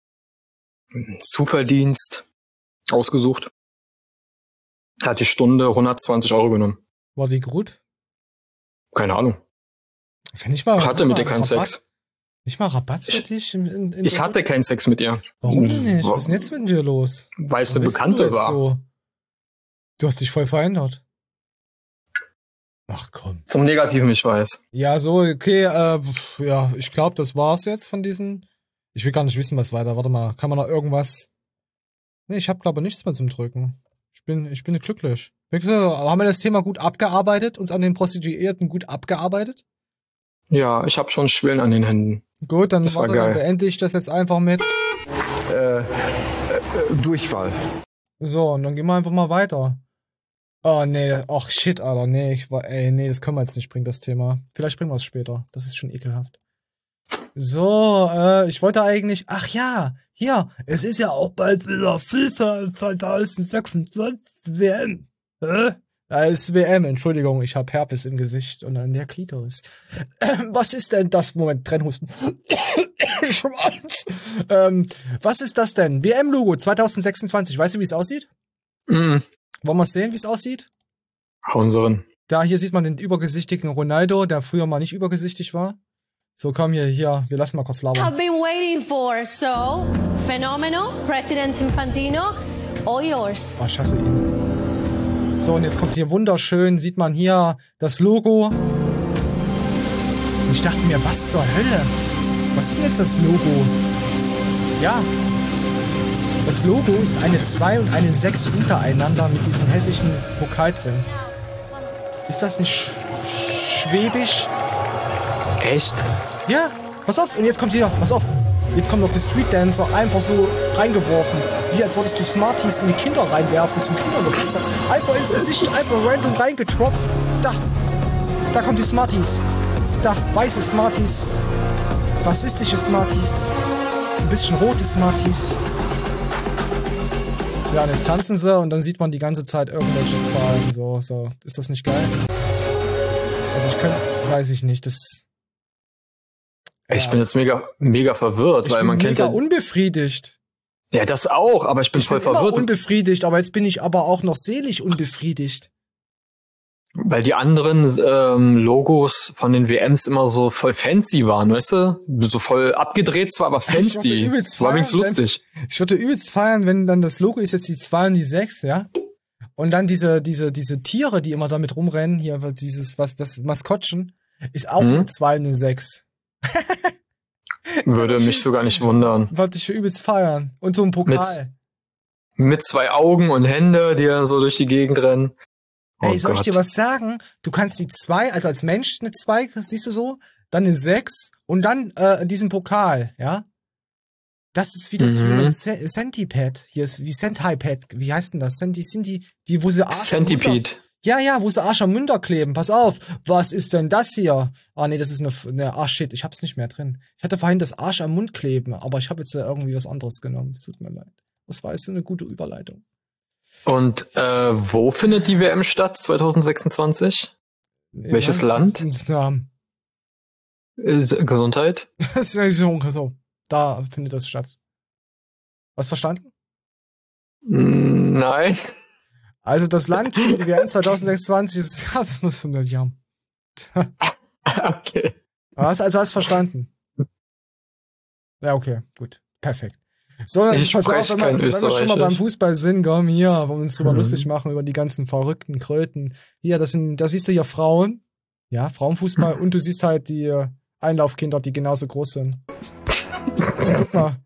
Zuverdienst ausgesucht. Hat die Stunde hundertzwanzig Euro genommen. War die gut? Keine Ahnung. Kann ich mal, Ich hatte mit ihr mal keinen Rabatt? Sex. Nicht mal Rabatt für dich? In, in, in Ich der hatte Gut- keinen Sex mit ihr. Warum denn nicht? Was ist denn jetzt mit dir los? Weil es Warum eine bist Bekannte du jetzt war. So? Du hast dich voll verändert. Ach komm. Zum Negativen, ich weiß. Ja, so, okay, äh, pf, ja, ich glaube, das war's jetzt von diesen. Ich will gar nicht wissen, was weiter. Warte mal, kann man noch irgendwas? Nee, ich habe glaube nichts mehr zum Drücken. Ich bin, ich bin glücklich. Wirklich so, haben wir das Thema gut abgearbeitet, uns an den Prostituierten gut abgearbeitet? Ja, ich habe schon Schwillen an den Händen. Gut, dann, Das war warte, dann geil. beende ich das jetzt einfach mit. Äh, äh, Durchfall. So, und dann gehen wir einfach mal weiter. Oh, nee, ach shit, Alter, nee, ich war, ey, nee, das können wir jetzt nicht bringen, das Thema. Vielleicht bringen wir es später. Das ist schon ekelhaft. So, äh, ich wollte eigentlich, ach ja, hier, es ist ja auch bald wieder FIFA zwanzig sechsundzwanzig W M. Hä? Da ist W M, Entschuldigung, ich habe Herpes im Gesicht und an der Klitoris. Ähm, was ist denn das? Moment, Trennhusten. Schwanz. ähm, was ist das denn? W M-Logo zwanzig sechsundzwanzig, weißt du, wie es aussieht? Mhm. Wollen wir sehen, wie es aussieht? Hauen Sie rein. Da, hier sieht man den übergesichtigen Ronaldo, der früher mal nicht übergesichtig war. So, komm hier, hier, wir lassen mal kurz labern. Have been waiting for. So, Fenomeno, President Infantino, all yours. Oh, ich hasse ihn. So, und jetzt kommt hier wunderschön, sieht man hier das Logo. Und ich dachte mir, was zur Hölle? Was ist denn jetzt das Logo? Ja. Das Logo ist eine zwei und eine sechs untereinander mit diesem hässlichen Pokal drin. Ist das nicht sch schwäbisch? Echt? Ja, pass auf. Und jetzt kommt hier, pass auf. Jetzt kommt noch die Street Dancer einfach so reingeworfen. Wie als wolltest du Smarties in die Kinder reinwerfen zum Kindergeburtstag. Einfach ins Gesicht, einfach random reingetroppt. Da. Da kommt die Smarties. Da, weiße Smarties. Rassistische Smarties. Ein bisschen rote Smarties. Ja, und jetzt tanzen sie und dann sieht man die ganze Zeit irgendwelche Zahlen. So, so. Ist das nicht geil? Also ich könnte, weiß ich nicht, das... Ich Ja. bin jetzt mega, mega verwirrt, Ich weil bin man kennt mega ja. unbefriedigt. Ja, das auch, aber ich bin Ich voll bin immer verwirrt, unbefriedigt, aber jetzt bin ich aber auch noch seelisch unbefriedigt. weil die anderen ähm, Logos von den W Ms immer so voll fancy waren, weißt du? So voll abgedreht zwar, aber Ich würde fancy. übelst War wenigstens feiern, lustig. Wenn, ich würde übelst feiern, wenn dann das Logo ist jetzt die zwei und die sechs, ja? Und dann diese, diese, diese Tiere, die immer damit rumrennen, hier, dieses, was, was, Maskottchen, ist auch Mhm. eine zwei und eine sechs. Würde mich sogar nicht wundern. Wollte ich für übelst feiern. Und so ein Pokal. Mit, mit zwei Augen und Hände, die dann so durch die Gegend rennen. Oh Ey, soll ich Gott. dir was sagen? Du kannst die zwei, also als Mensch eine zwei, siehst du so, dann eine sechs und dann äh, diesen Pokal, ja? Das ist wie das Mhm. Human Ce- Centipede. Hier ist wie Centipede. Wie heißt denn das? Centi, sind die, die, wo sie Arsch am Centipede. Münder, ja, ja, wo sie Arsch am Münder kleben. Pass auf. Was ist denn das hier? Ah, nee, das ist eine, eine ah, shit, ich hab's nicht mehr drin. Ich hatte vorhin das Arsch am Mund kleben, aber ich habe jetzt äh, irgendwie was anderes genommen. Es tut mir leid. Das war jetzt eine gute Überleitung. Und äh, wo findet die W M statt zwanzig sechsundzwanzig? Welches Ja, Land? das ist- ja, Ist, Gesundheit? Das ist so, so. Da findet das statt. Was verstanden? Mm, Nein. Also das Land für die W M zwanzig sechsundzwanzig ist das muss hundert Jahren. Okay. Was, also hast verstanden? Ja, okay, gut. Perfekt. Sondern Ich pass auf, spreche wenn wir, kein wenn wir schon mal Österreichisch. beim Fußball sind, komm hier, wo wir uns drüber Mhm. lustig machen, über die ganzen verrückten Kröten. Hier, das sind, da siehst du hier Frauen. Ja, Frauenfußball. Und du siehst halt die äh, Einlaufkinder, die genauso groß sind. Guck mal.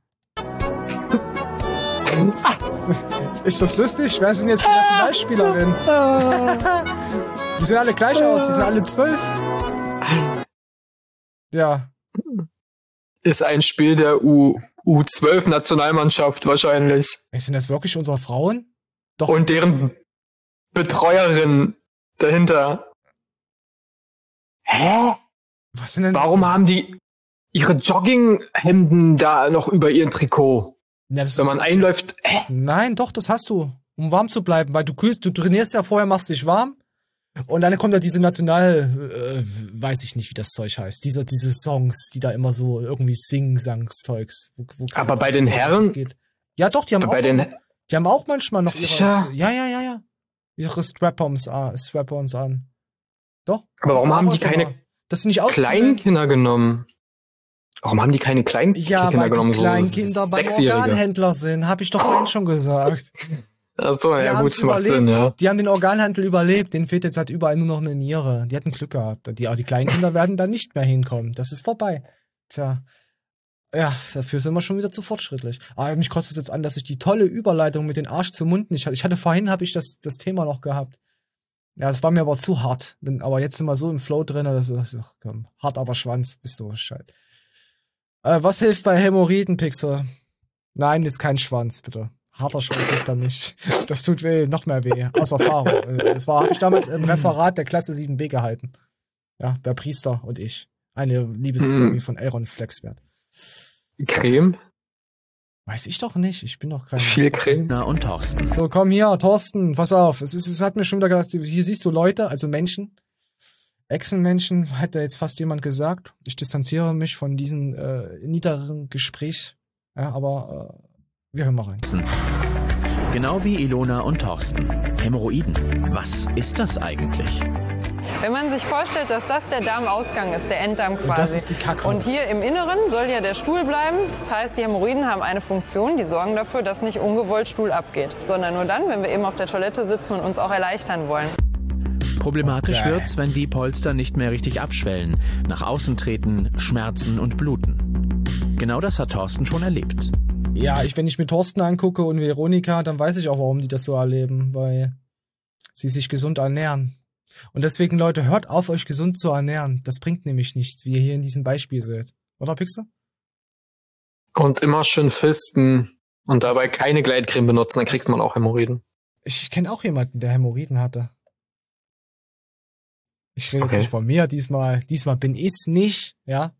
Ist das lustig? Wer ist denn jetzt die Nationalspielerin? Die sehen alle gleich aus, die sind alle zwölf. Ja. Ist ein Spiel der U U zwölf Nationalmannschaft wahrscheinlich. Sind das wirklich unsere Frauen? Doch. Und deren Betreuerin dahinter. Hä? Was sind denn Warum haben die ihre Jogginghemden da noch über ihren Trikot? Ja, das Wenn ist- man einläuft. Hä? Nein, doch, das hast du, um warm zu bleiben, weil du kühlst, du trainierst ja vorher, machst dich warm und dann kommt ja diese National, äh, weiß ich nicht, wie das Zeug heißt, diese diese Songs, die da immer so irgendwie Sing-Sang-Zeugs. Wo, wo Aber bei den Herren? geht. Ja, doch, die haben Bei auch, den- die haben auch manchmal noch Sicher? ihre, ja, ja, ja, ja, ihre Strap-ons an, Strap-ons an. Doch. Aber warum Das haben ist die auch keine immer- Das sind nicht aus Kleinkinder genommen? Warum haben die keine Kleinkinder Ja, weil genommen? die Kleinkinder so beim Sechsjährige. Organhändler sind, habe ich doch vorhin schon gesagt. Achso, Die ja gut, haben's das macht überlebt. Sinn, ja. Die haben den Organhandel überlebt. Denen fehlt jetzt halt überall nur noch eine Niere. Die hatten Glück gehabt. Die, auch die kleinen Kinder werden da nicht mehr hinkommen. Das ist vorbei. Tja. Ja, dafür sind wir schon wieder zu fortschrittlich. Aber mich kotzt es jetzt an, dass ich die tolle Überleitung mit den Arsch zum Mund nicht hatte. Ich hatte vorhin, habe ich das, das Thema noch gehabt. Ja, das war mir aber zu hart. Denn, aber jetzt sind wir so im Flow drin, das ist, das ist komm, hart aber Schwanz. Bist du Bescheid. Äh, was hilft bei Hämorrhoiden, Pixel? Nein, jetzt kein Schwanz, bitte. Harter Schwanz hilft dann nicht. Das tut weh, noch mehr weh. Aus Erfahrung. Äh, Das war, habe ich damals im Referat der Klasse sieben b gehalten. Ja, der Priester und ich. Eine Liebesstory Hm. von Aaron Flexbert. Creme? Weiß ich doch nicht. Ich bin doch kein. Viel Creme. Na und Thorsten. So, komm hier, Thorsten, pass auf. Es, ist, es hat mir schon wieder gedacht, hier siehst du Leute, also Menschen. Echsenmenschen, hat ja jetzt fast jemand gesagt. Ich distanziere mich von diesem äh, niederen Gespräch. Ja, aber äh, wir hören mal rein. Genau wie Ilona und Thorsten. Hämorrhoiden. Was ist das eigentlich? Wenn man sich vorstellt, dass das der Darmausgang ist, der Enddarm quasi. Und das ist die Kackwurst. Und hier im Inneren soll ja der Stuhl bleiben. Das heißt, die Hämorrhoiden haben eine Funktion, die sorgen dafür, dass nicht ungewollt Stuhl abgeht. Sondern nur dann, wenn wir eben auf der Toilette sitzen und uns auch erleichtern wollen. Problematisch Okay. wird's, wenn die Polster nicht mehr richtig abschwellen, nach außen treten, schmerzen und bluten. Genau das hat Thorsten schon erlebt. Ja, ich, wenn ich mir Thorsten angucke und Veronika, dann weiß ich auch, warum die das so erleben, weil sie sich gesund ernähren. Und deswegen, Leute, hört auf, euch gesund zu ernähren. Das bringt nämlich nichts, wie ihr hier in diesem Beispiel seht. Oder, Pixel? Und immer schön fisten und dabei keine Gleitcreme benutzen, dann kriegt man auch Hämorrhoiden. Ich kenne auch jemanden, der Hämorrhoiden hatte. Ich rede Okay. jetzt nicht von mir diesmal. Diesmal bin ich's nicht, ja.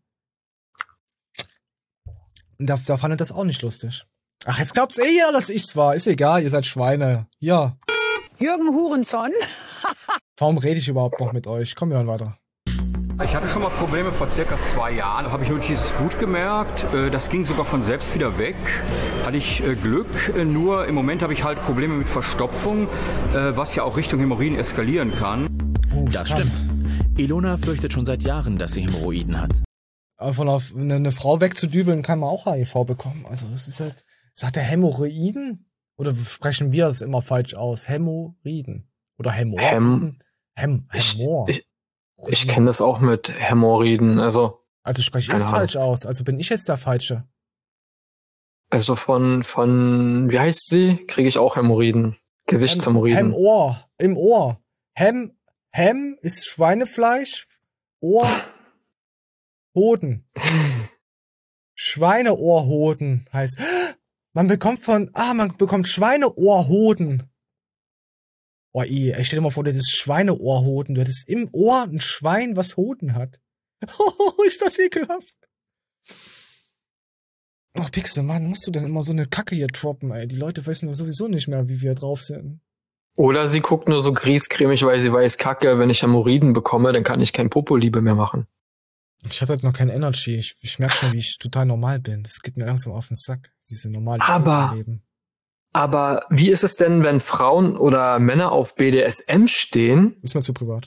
Und da, da fand er das auch nicht lustig. Ach, jetzt glaubt's eh jeder, dass ich's war. Ist egal, ihr seid Schweine. Ja. Jürgen Hurenson. Warum rede ich überhaupt noch mit euch? Komm, wir hören weiter. Ich hatte schon mal Probleme vor circa zwei Jahren. Da habe ich nur dieses Blut gemerkt. Äh, Das ging sogar von selbst wieder weg. Hatte ich äh, Glück. Äh, Nur im Moment habe ich halt Probleme mit Verstopfung, äh, was ja auch Richtung Hämorrhoiden eskalieren kann. Oh, Das stimmt. Ilona fürchtet schon seit Jahren, dass sie Hämorrhoiden hat. Aber von einer, eine, eine Frau wegzudübeln, kann man auch H I V bekommen. Also es ist halt, sagt der Hämorrhoiden? Oder sprechen wir es immer falsch aus? Hämorrhoiden. Oder Hämorrhoiden? Häm, Hämor. Ich, ich kenne das auch mit Hämorrhoiden, also. Also spreche ich keine es Ahnung. falsch aus. Also bin ich jetzt der Falsche. Also von, von, wie heißt sie? Kriege ich auch Hämorrhoiden. Gesichtshämorrhoiden. Hämohr. Im Ohr. Hem, Hem ist Schweinefleisch. Ohr. Hoden. Schweineohrhoden heißt. Man bekommt von, ah, man bekommt Schweineohrhoden. Oh, ey, stell dir mal vor, du hättest Schweineohrhoden. Du hättest im Ohr ein Schwein, was Hoden hat. Oh, ist das ekelhaft. Oh, Pixel, Mann, musst du denn immer so eine Kacke hier droppen, ey? Die Leute wissen doch sowieso nicht mehr, wie wir drauf sind. Oder sie guckt nur so griescremig, weil sie weiß, Kacke, wenn ich Hämorrhoiden bekomme, dann kann ich kein Popoliebe mehr machen. Ich hatte halt noch kein Energy. Ich, ich merke schon, wie ich total normal bin. Das geht mir langsam auf den Sack. Diese normale Aber, Leben. aber wie ist es denn, wenn Frauen oder Männer auf B D S M stehen? Ist mir zu privat.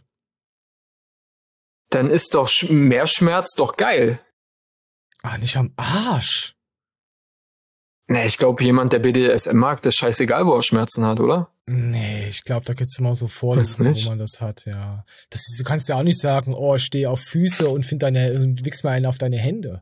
Dann ist doch Sch- mehr Schmerz doch geil. Ah, nicht am Arsch. Nee, ich glaube, jemand, der B D S M mag, das ist scheißegal, wo er Schmerzen hat, oder? Nee, ich glaube, da gibt's immer so Vorlesungen, wo man das hat, ja. Das ist, du kannst ja auch nicht sagen, oh, ich stehe auf Füße und find deine, und wichs mal einen auf deine Hände.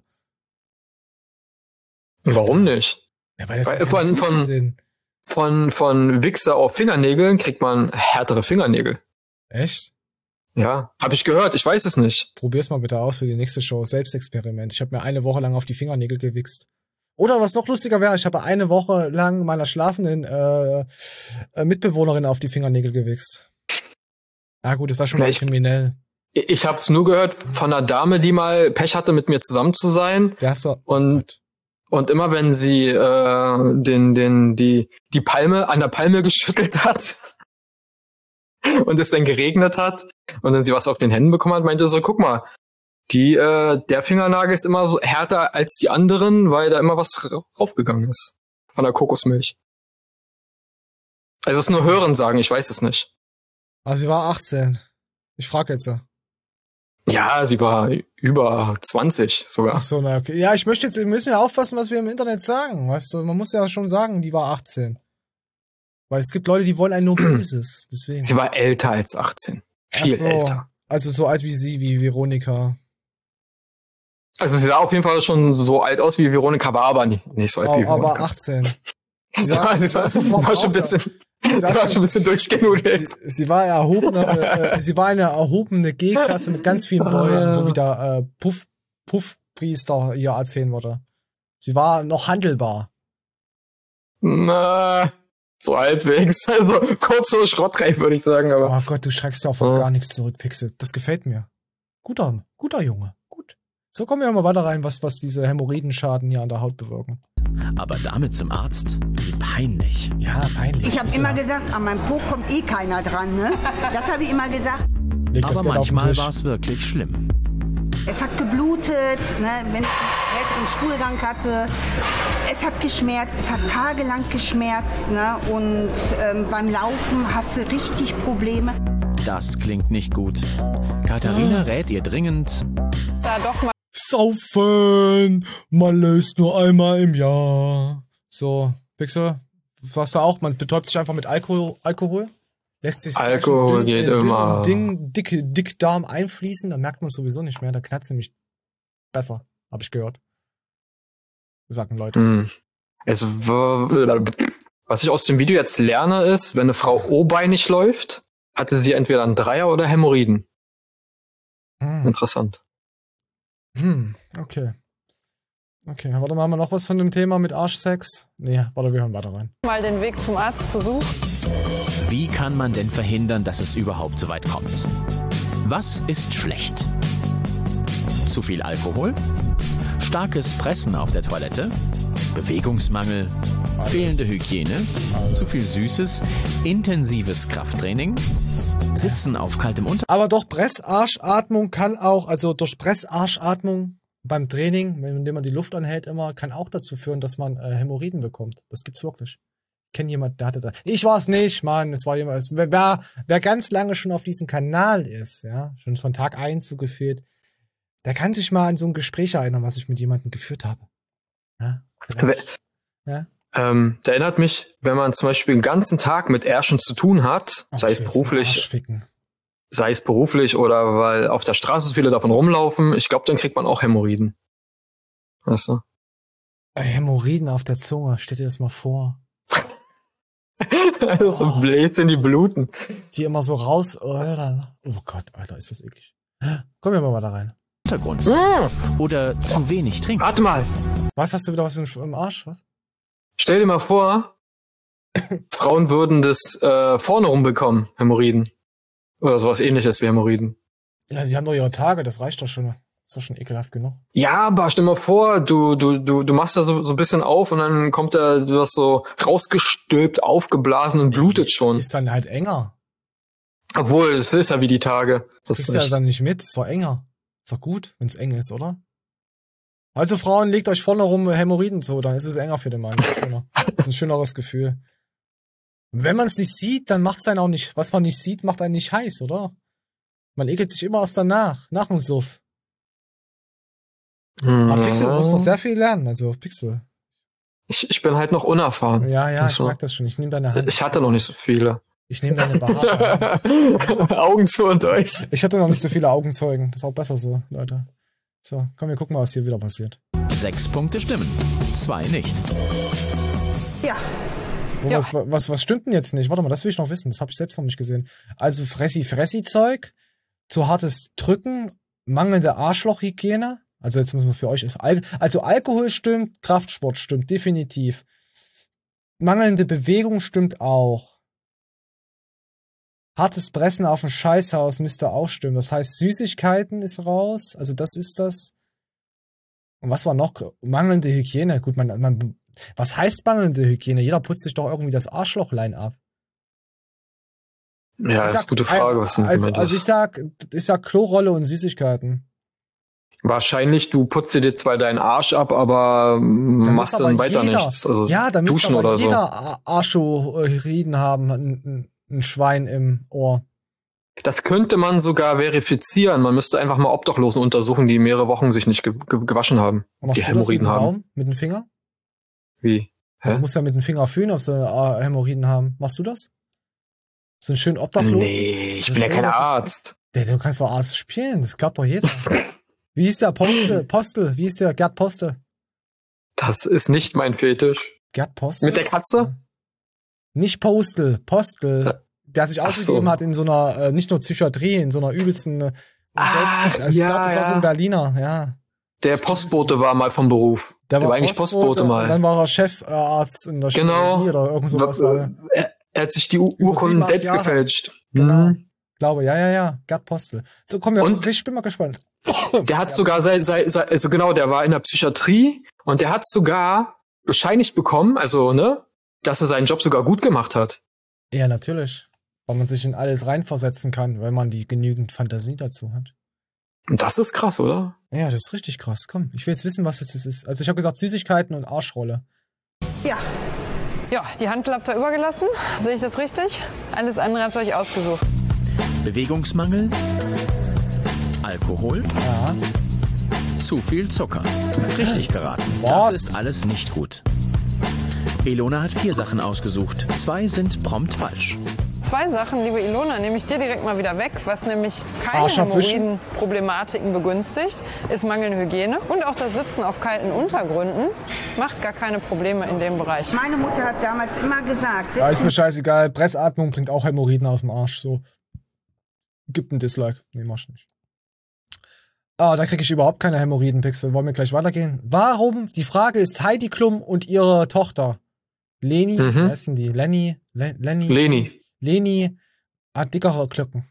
Warum nicht? Ja, weil das weil, ja von, Füße von, sind. von, von Wichser auf Fingernägeln kriegt man härtere Fingernägel. Echt? Ja, habe ich gehört, ich weiß es nicht. Probier's mal bitte aus für die nächste Show, Selbstexperiment. Ich habe mir eine Woche lang auf die Fingernägel gewichst. Oder was noch lustiger wäre, ich habe eine Woche lang meiner schlafenden äh, äh, Mitbewohnerin auf die Fingernägel gewichst. Ah gut, das war schon ja, mal ich, kriminell. Ich, ich habe es nur gehört von einer Dame, die mal Pech hatte, mit mir zusammen zu sein. Der hast du, und und immer wenn sie äh, den den die die Palme an der Palme geschüttelt hat und es dann geregnet hat und dann sie was auf den Händen bekommen hat, meinte so, guck mal, die äh, der Fingernagel ist immer so härter als die anderen, weil da immer was raufgegangen ist von der Kokosmilch. Also es ist nur Hören sagen, ich weiß es nicht. Also sie war achtzehn. Ich frage jetzt ja. Ja, sie war über zwanzig sogar. Ach so, na okay. Ja, ich möchte jetzt, wir müssen ja aufpassen, was wir im Internet sagen, weißt du, man muss ja schon sagen, die war achtzehn. Weil es gibt Leute, die wollen einen nur Böses, deswegen. Sie war älter als achtzehn. Viel so, älter. Also so alt wie sie, wie Veronika. Also sie sah auf jeden Fall schon so alt aus wie Veronika, war aber nicht, nicht so alt oh, wie Veronika. Aber achtzehn. Sie sah, ja, sie sah, sie war schon ein bisschen, sie war schon ein bisschen durchgenudelt. Sie, sie war erhobene, äh, sie war eine erhobene G-Klasse mit ganz vielen Bäumen, so wie der äh, Puff, Puffpriester hier erzählen würde. Sie war noch handelbar. Na, so halbwegs. Also kurz vor schrottreif, würde ich sagen. Aber. Oh Gott, du schreckst ja auf oh. gar nichts zurück, Pixel. Das gefällt mir. Guter, guter Junge. Gut. So kommen wir mal weiter rein, was, was diese Hämorrhoidenschaden hier an der Haut bewirken. Aber damit zum Arzt? Wie peinlich. Ja, peinlich. Ich habe immer gesagt, an meinem Po kommt eh keiner dran, ne? Das habe ich immer gesagt. Leg Aber manchmal war es wirklich schlimm. Es hat geblutet, ne, wenn ich einen Stuhlgang hatte. Es hat geschmerzt, es hat tagelang geschmerzt, ne, und ähm, beim Laufen hast du richtig Probleme. Das klingt nicht gut. Katharina ah. rät ihr dringend, da doch mal saufen, man löst nur einmal im Jahr. So, Pixel, sagst du auch, man betäubt sich einfach mit Alkohol, Alkohol? Lässt sich Alkohol geht Ding, immer. Ding, dick, Dickdarm einfließen, dann merkt man es sowieso nicht mehr, da knallt es nämlich besser, habe ich gehört. Sagen Leute. Mm. Also, was ich aus dem Video jetzt lerne, ist, wenn eine Frau O-beinig läuft, hatte sie entweder einen Dreier oder Hämorrhoiden. Hm. Interessant. Hm, okay. Okay, warte mal, haben wir noch was von dem Thema mit Arschsex? Nee, warte, wir hören weiter rein. Mal den Weg zum Arzt zu suchen. Wie kann man denn verhindern, dass es überhaupt so weit kommt? Was ist schlecht? Zu viel Alkohol? Starkes Pressen auf der Toilette? Bewegungsmangel? Alles. Fehlende Hygiene? Alles. Zu viel Süßes? Intensives Krafttraining? Sitzen auf kaltem Unter... Aber doch Pressarschatmung kann auch, also durch Pressarschatmung beim Training, indem man die Luft anhält immer, kann auch dazu führen, dass man äh, Hämorrhoiden bekommt. Das gibt's wirklich. Ich kenne jemanden, der hatte da... Ich war's nicht, Mann. Es war jemand... Wer, wer ganz lange schon auf diesem Kanal ist, ja, schon von Tag eins so geführt, der kann sich mal an so ein Gespräch erinnern, was ich mit jemandem geführt habe. Ja? Ja? Ähm, der erinnert mich, wenn man zum Beispiel den ganzen Tag mit Ärschen zu tun hat, okay, sei es beruflich, sei es beruflich oder weil auf der Straße so viele davon rumlaufen, ich glaube, dann kriegt man auch Hämorrhoiden. Weißt du? Hämorrhoiden auf der Zunge, stell dir das mal vor. Das so bläst in die Bluten. Die immer so raus. Oh Gott, Alter, ist das eklig. Kommen wir mal da rein. Hintergrund. Oder zu wenig trinken. Warte mal. Was, hast du wieder was im, im Arsch? Was? Stell dir mal vor, Frauen würden das äh, vorne rumbekommen, Hämorrhoiden. Oder sowas ähnliches wie Hämorrhoiden. Ja, sie haben doch ihre Tage, das reicht doch schon. Ist doch schon ekelhaft genug. Ja, aber stell dir mal vor, du, du, du, du machst da so, so ein bisschen auf und dann kommt da, du hast so rausgestülpt, aufgeblasen und blutet schon. Ist dann halt enger. Obwohl, es ist ja wie die Tage. Das kriegst du ja dann nicht mit, ist doch enger. Ist doch gut, wenn's eng ist, oder? Also Frauen, legt euch vorne rum Hämorrhoiden zu, dann ist es enger für den Mann. Das ist, schöner. Das ist ein schöneres Gefühl. Und wenn man es nicht sieht, dann macht's einen auch nicht, was man nicht sieht, macht einen nicht heiß, oder? Man ekelt sich immer erst danach, nach dem Suff. Mhm. Aber Pixel, du musst noch sehr viel lernen, also Pixel. Ich, ich bin halt noch unerfahren. Ja, ja, also, ich mag das schon. Ich nehme deine Hand. Ich hatte noch nicht so viele. Ich nehme deine behaarte Hand. Augen zu und durch. Ich hatte noch nicht so viele Augenzeugen. Das ist auch besser so, Leute. So, komm, wir gucken mal, was hier wieder passiert. Sechs Punkte stimmen, zwei nicht. Ja. Oh, Ja. was, was, was stimmt denn jetzt nicht? Warte mal, das will ich noch wissen. Das habe ich selbst noch nicht gesehen. Also Fressi-Fressi-Zeug, zu hartes Drücken, mangelnde Arschlochhygiene. Also jetzt müssen wir für euch... Al also Alkohol stimmt, Kraftsport stimmt, definitiv. Mangelnde Bewegung stimmt auch. Hartes Pressen auf dem Scheißhaus müsste auch stimmen. Das heißt, Süßigkeiten ist raus. Also das ist das. Und was war noch? Mangelnde Hygiene. Gut, man, man, was heißt mangelnde Hygiene? Jeder putzt sich doch irgendwie das Arschlochlein ab. Ja, das ist eine gute Frage, was denn also, gemeint also ist. ich sag, ich sag Klorolle und Süßigkeiten. Wahrscheinlich, du putzt dir zwar deinen Arsch ab, aber machst dann weiter jeder, nichts. Also ja, da müsste duschen aber oder so. jeder Arschoriden haben, ein, ein, ein Schwein im Ohr. Das könnte man sogar verifizieren. Man müsste einfach mal Obdachlosen untersuchen, die mehrere Wochen sich nicht ge ge gewaschen haben. Und machst Die du das mit Hämorrhoiden dem haben. Daumen? Mit dem Finger? Wie? Du musst ja mit dem Finger fühlen, ob sie äh, Hämorrhoiden haben. Machst du das? So einen schönen Obdachlosen? Nee, ich So bin ja schön, kein dass- Arzt. Der, du kannst doch Arzt spielen, das glaubt doch jeder. Wie hieß der Postel? Postel? Wie hieß der Gerd Postel? Das ist nicht mein Fetisch. Gerd Postel? Mit der Katze? Nicht Postel, Postel. Der sich Ach ausgegeben so. hat in so einer, äh, nicht nur Psychiatrie, in so einer übelsten äh, Ah, Selbst. Also ich ja, glaube, das war so ja. ein Berliner, ja. Der Postbote war mal vom Beruf. Der, war eigentlich Postbote, mal. Und dann war er Chefarzt in der Genau. Chirurgie oder irgend sowas. Wa- Er, er hat sich die U Über Urkunden sieben, acht selbst Jahre. gefälscht. Genau. Mhm. Glaube, ja, ja, ja. Gerd Postel. So, komm, ja, Und- ich bin mal gespannt. Der hat sogar sei, sei, sei, also genau, der war in der Psychiatrie und der hat sogar bescheinigt bekommen, also, ne, dass er seinen Job sogar gut gemacht hat. Ja, natürlich. Weil man sich in alles reinversetzen kann, weil man die genügend Fantasie dazu hat. Und das ist krass, oder? Ja, das ist richtig krass. Komm, ich will jetzt wissen, was das ist. Also ich habe gesagt Süßigkeiten und Arschrolle. Ja. Ja, die Handel habt ihr übergelassen. Sehe ich das richtig? Alles andere habt ihr euch ausgesucht. Bewegungsmangel, Alkohol, Ja. zu viel Zucker. Richtig geraten. Was? Das ist alles nicht gut. Ilona hat vier Sachen ausgesucht. Zwei sind prompt falsch. Zwei Sachen, liebe Ilona, nehme ich dir direkt mal wieder weg. Was nämlich keine Arsch abwischen. Hämorrhoidenproblematiken begünstigt, ist mangelnde Hygiene. Und auch das Sitzen auf kalten Untergründen macht gar keine Probleme in dem Bereich. Meine Mutter hat damals immer gesagt, Da ist sitzen mir scheißegal. Pressatmung bringt auch Hämorrhoiden aus dem Arsch. So. Gibt ein Dislike. Nee, mach ich nicht. Ah, da kriege ich überhaupt keine Hämorrhoidenpixel. Wollen wir gleich weitergehen? Warum? Die Frage ist Heidi Klum und ihre Tochter. Leni, Mhm. wie heißen die? Lenny? Le Lenny? Leni. Leni hat dickere Klöcken.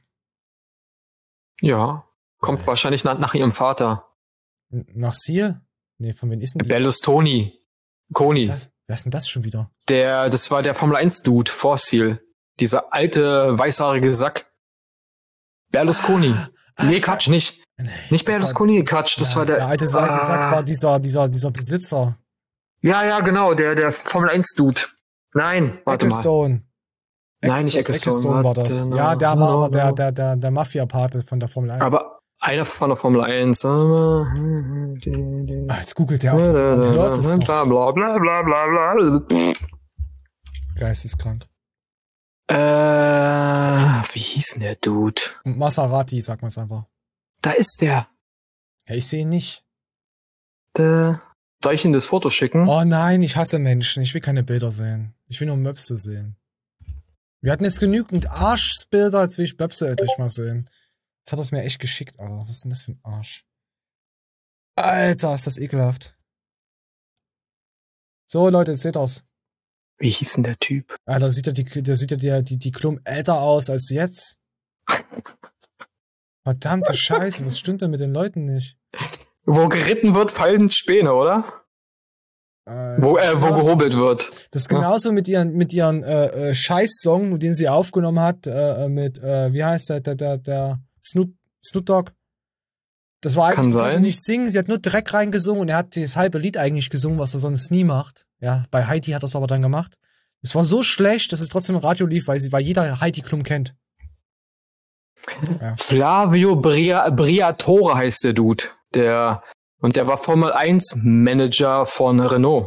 Ja. Kommt wahrscheinlich nach, nach ihrem Vater. N- Nach Seal? Nee, von wem ist denn die? Berlusconi. Koni. Das, wer ist denn das schon wieder? Der, das war der Formel eins Dude vor Seal. Dieser alte, weißhaarige Sack. Berlusconi. Ah, nee, das Quatsch, nicht. Nicht Berlusconi, Quatsch, das ja, war der. Der alte weiße Ah. Sack war dieser, dieser, dieser Besitzer. Ja, ja, genau, der, der Formel eins Dude. Nein, warte mal. Ecclestone. Nein, nicht Ecclestone. Ecclestone war das. Warte, Ja, der no, war no, aber der, no. der, der, der Mafia-Pate von der Formel eins. Aber einer von der Formel eins. Ah, jetzt googelt der auch. Man hört es Bla, doch. bla, bla, bla, bla, bla. Geisteskrank. Äh, wie hieß denn der Dude? Maserati, sag mal's einfach. Da ist der. Ja, ich sehe ihn nicht. der. Soll ich Ihnen das Foto schicken? Oh nein, ich hasse Menschen. Ich will keine Bilder sehen. Ich will nur Möpse sehen. Wir hatten jetzt genügend Arschbilder, jetzt will ich Möpse endlich mal sehen. Jetzt hat er es mir echt geschickt, Alter. Was ist denn das für ein Arsch? Alter, ist das ekelhaft. So, Leute, jetzt seht ihr's. Wie hieß denn der Typ? Alter, sieht ja die, der sieht ja die, die, die Klum älter aus als jetzt. Verdammte Scheiße, was stimmt denn mit den Leuten nicht? Wo geritten wird, fallen Späne, oder? Äh, Wo, äh, wo genauso- gehobelt wird. Das ist genauso mit ihren, mit ihren äh, äh, Scheiß-Song, den sie aufgenommen hat, äh, mit, äh, wie heißt der, der, der, der Snoop, Snoop Dogg. Das war Kann eigentlich, sie konnte sein. nicht singen, sie hat nur Dreck reingesungen und er hat das halbe Lied eigentlich gesungen, was er sonst nie macht. Ja, bei Heidi hat er es aber dann gemacht. Es war so schlecht, dass es trotzdem im Radio lief, weil sie, weil jeder Heidi Klum kennt. Ja. Flavio Bria, Briatore heißt der Dude. Der, und der war Formel eins Manager von Renault.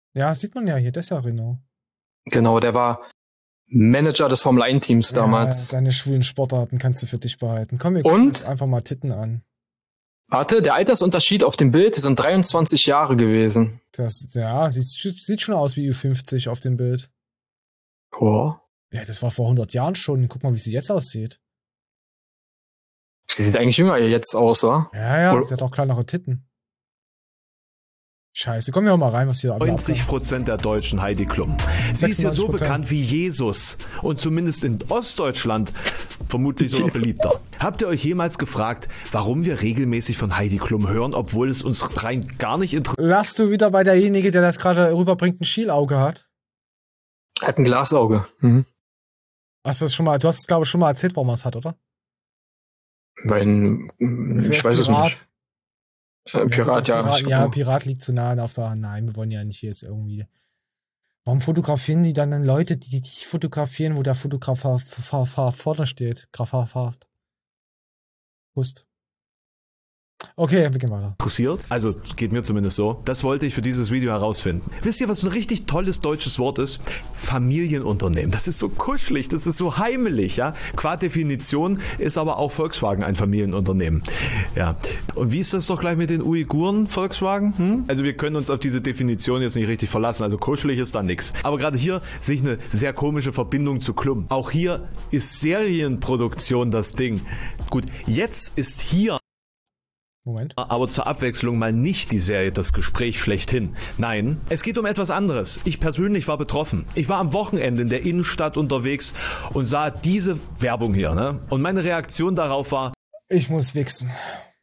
Ja, sieht man ja hier, das ist ja Renault. Genau, der war Manager des Formel eins Teams damals. Ja, deine schwulen Sportarten kannst du für dich behalten. Komm, wir gucken Und? uns einfach mal Titten an. Warte, der Altersunterschied auf dem Bild sind dreiundzwanzig Jahre gewesen. Das, ja, sieht, sieht schon aus wie Ü fünfzig auf dem Bild. Oh. Ja, das war vor hundert Jahren schon. Guck mal, wie sie jetzt aussieht. Sie sieht eigentlich jünger jetzt aus, wa? Ja, ja, Oder? Sie hat auch kleinere Titten. Scheiße, kommen wir mal rein, was hier neunzig Prozent der Deutschen Heidi Klum. Sie ist ja so bekannt wie Jesus und zumindest in Ostdeutschland vermutlich sogar beliebter. Habt ihr euch jemals gefragt, warum wir regelmäßig von Heidi Klum hören, obwohl es uns rein gar nicht interessiert? Lachst du wieder bei derjenige, der das gerade rüberbringt, ein Schielauge hat? Er hat ein Glasauge. Mhm. Hast du das schon mal, du hast es glaube ich schon mal erzählt, warum er es hat, oder? Wenn, ich weiß es nicht. Äh, Pirat, ja. Pirat, ja, Pirat liegt zu nah auf der Hand. Nein, wir wollen ja nicht jetzt irgendwie. Warum fotografieren die dann Leute, die die fotografieren, wo der Fotograf vorne steht? Grafhaft. Wusst. Okay, wir gehen weiter. Interessiert? Also, geht mir zumindest so. Das wollte ich für dieses Video herausfinden. Wisst ihr, was ein richtig tolles deutsches Wort ist? Familienunternehmen. Das ist so kuschelig, das ist so heimelig, ja. Qua Definition ist aber auch Volkswagen ein Familienunternehmen. Ja. Und wie ist das doch gleich mit den Uiguren, Volkswagen? Hm? Also, wir können uns auf diese Definition jetzt nicht richtig verlassen. Also, kuschelig ist da nix. Aber gerade hier sehe ich eine sehr komische Verbindung zu Klum. Auch hier ist Serienproduktion das Ding. Gut, jetzt ist hier Moment. Aber zur Abwechslung mal nicht die Serie Das Gespräch schlechthin. Nein, es geht um etwas anderes. Ich persönlich war betroffen. Ich war am Wochenende in der Innenstadt unterwegs und sah diese Werbung hier, ne? Und meine Reaktion darauf war: Ich muss wichsen.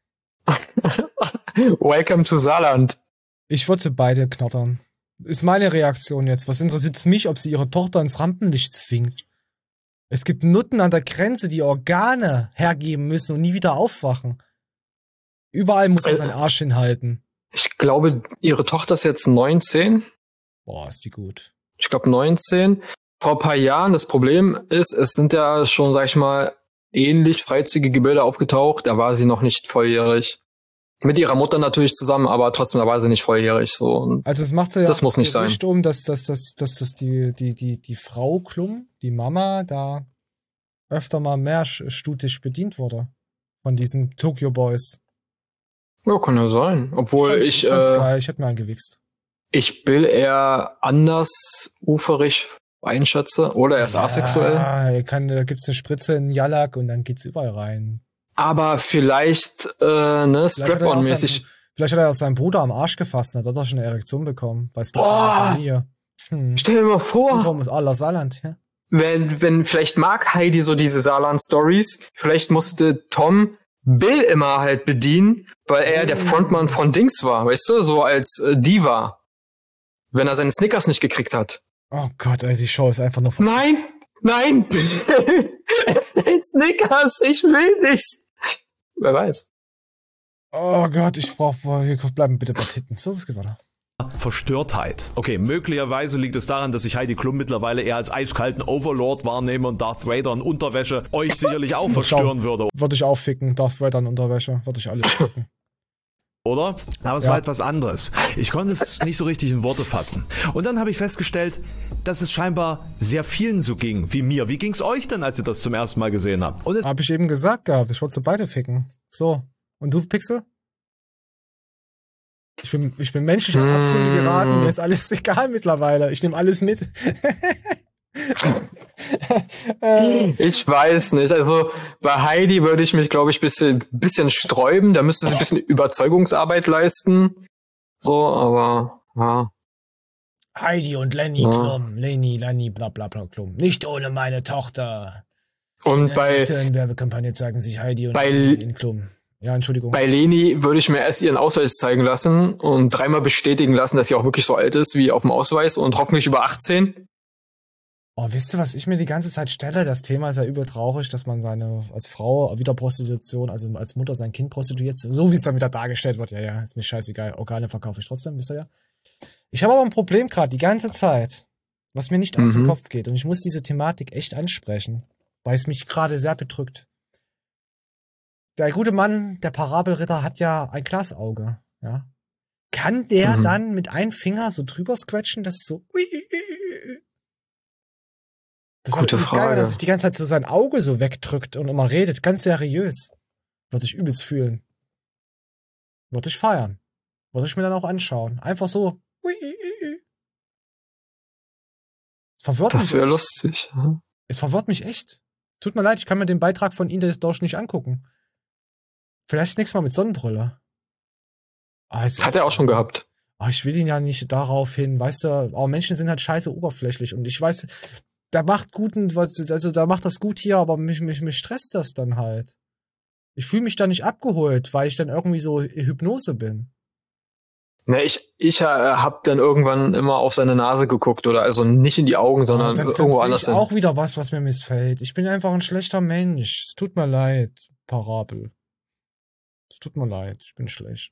Welcome to Saarland. Ich würde beide knattern. Ist meine Reaktion jetzt. Was interessiert es mich, ob sie ihre Tochter ins Rampenlicht zwingt? Es gibt Nutten an der Grenze, die Organe hergeben müssen und nie wieder aufwachen. Überall muss man seinen Arsch hinhalten. Ich glaube, ihre Tochter ist jetzt neunzehn. Boah, ist die gut. Ich glaube neunzehn. Vor ein paar Jahren, das Problem ist, es sind ja schon, sag ich mal, ähnlich freizügige Bilder aufgetaucht. Da war sie noch nicht volljährig. Mit ihrer Mutter natürlich zusammen, aber trotzdem, da war sie nicht volljährig. So. Und also es macht ja das muss nicht sein. Um, dass, dass, dass, dass, dass die, die, die, die Frau Klum, die Mama, da öfter mal mehrstufig bedient wurde. Von diesen Tokyo Boys. Ja, kann ja sein. Obwohl ich, ich, äh, geil. Ich hätte mir angewichst. Ich Bill eher anders uferig einschätze oder er ist ja, asexuell. Ja, kann, da gibt's eine Spritze in Jalak und dann geht's überall rein. Aber vielleicht, äh, ne, Strap-on-mäßig. Vielleicht hat er auch seinen Bruder am Arsch gefasst und hat er schon eine Erektion bekommen. Weiß Boah! Hm. Stell dir mal vor. Aus aller Saarland, ja. Wenn, wenn, vielleicht mag Heidi so diese Saarland-Stories, vielleicht musste Tom Bill immer halt bedienen, weil er der Frontmann von Dings war, weißt du, so als äh, Diva. Wenn er seine Snickers nicht gekriegt hat. Oh Gott, ey, die Show ist einfach nur... Nein, nein, es sind Snickers, ich will nicht. Wer weiß. Oh Gott, ich brauch, wir bleiben bitte bei Titten. So, was geht weiter? Verstörtheit. Okay, möglicherweise liegt es daran, dass ich Heidi Klum mittlerweile eher als eiskalten Overlord wahrnehme und Darth Vader in Unterwäsche euch sicherlich auch verstören würde. Würde ich auch ficken, Darth Vader in Unterwäsche. Würde ich alles ficken. Oder? Aber es ja. war etwas anderes. Ich konnte es nicht so richtig in Worte fassen. Und dann habe ich festgestellt, dass es scheinbar sehr vielen so ging, wie mir. Wie ging's euch denn, als ihr das zum ersten Mal gesehen habt? Und es hab ich eben gesagt gehabt, ich wollte sie beide ficken. So. Und du, Pixel? Ich bin, ich bin menschlich an Abgründe geraten, mir ist alles egal mittlerweile. Ich nehme alles mit. Ich weiß nicht. Also bei Heidi würde ich mich, glaube ich, bisschen, bisschen sträuben. Da müsste sie ein bisschen Überzeugungsarbeit leisten. So, aber ja. Heidi und Lenny ja. Klum. Lenny, Lenny, bla bla bla Klum. Nicht ohne meine Tochter. Und bei in Werbekampagne zeigen sich Heidi und bei Lenny Klum. Ja, Entschuldigung. Bei Leni würde ich mir erst ihren Ausweis zeigen lassen und dreimal bestätigen lassen, dass sie auch wirklich so alt ist wie auf dem Ausweis und hoffentlich über achtzehn. Oh, wisst ihr, was ich mir die ganze Zeit stelle? Das Thema ist ja übel traurig, dass man seine, als Frau wieder Prostitution, also als Mutter sein Kind prostituiert, so wie es dann wieder dargestellt wird. Ja, ja, ist mir scheißegal. Organe verkaufe ich trotzdem, wisst ihr ja. Ich habe aber ein Problem gerade die ganze Zeit, was mir nicht aus mhm. dem Kopf geht. Und ich muss diese Thematik echt ansprechen, weil es mich gerade sehr bedrückt. Der gute Mann, der Parabelritter, hat ja ein Glasauge, ja. kann der Mhm. dann mit einem Finger so drüber scratchen, dass es so ui, ui, ui. Das war Gute übelst geil, Frage. wenn er sich die ganze Zeit so sein Auge so wegdrückt und immer redet, ganz seriös. Würde ich übelst fühlen. Würde ich feiern. Würde ich mir dann auch anschauen. Einfach so. Ui, ui, ui. Es verwirrt mich Das wäre echt. lustig. Ja. Es verwirrt mich echt. Tut mir leid, ich kann mir den Beitrag von Ihnen das Dorsch nicht angucken. Vielleicht nächstes Mal mit Sonnenbrille. Ah, jetzt Hat er auch schon gehabt. Ah, ich will ihn ja nicht darauf hin, weißt du, aber Menschen sind halt scheiße oberflächlich und ich weiß, der macht guten, was, also da macht das gut hier, aber mich, mich, mich stresst das dann halt. Ich fühle mich da nicht abgeholt, weil ich dann irgendwie so Hypnose bin. Ne, ich, ich äh, hab dann irgendwann immer auf seine Nase geguckt oder also nicht in die Augen, sondern dann, irgendwo dann sehe anders ich hin. auch wieder was, was mir missfällt. Ich bin einfach ein schlechter Mensch. Es tut mir leid, Parabel. Es tut mir leid, ich bin schlecht.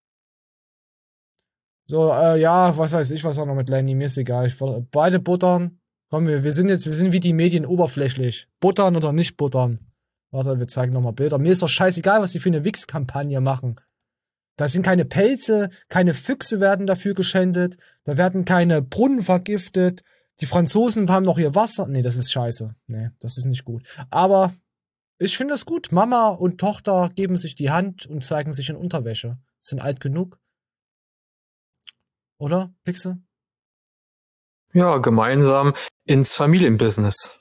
So, äh, ja, was weiß ich, was auch noch mit Lenny, mir ist egal. Ich, beide buttern. Komm, wir, wir sind jetzt, wir sind wie die Medien oberflächlich. Buttern oder nicht buttern. Warte, wir zeigen nochmal Bilder. Mir ist doch scheißegal, was die für eine Wix-Kampagne machen. Da sind keine Pelze, keine Füchse werden dafür geschändet, da werden keine Brunnen vergiftet. Die Franzosen haben noch ihr Wasser. Nee, das ist scheiße. Nee, das ist nicht gut. Aber ich finde das gut. Mama und Tochter geben sich die Hand und zeigen sich in Unterwäsche. Sind alt genug. Oder, Pixe? Ja, gemeinsam ins Familienbusiness.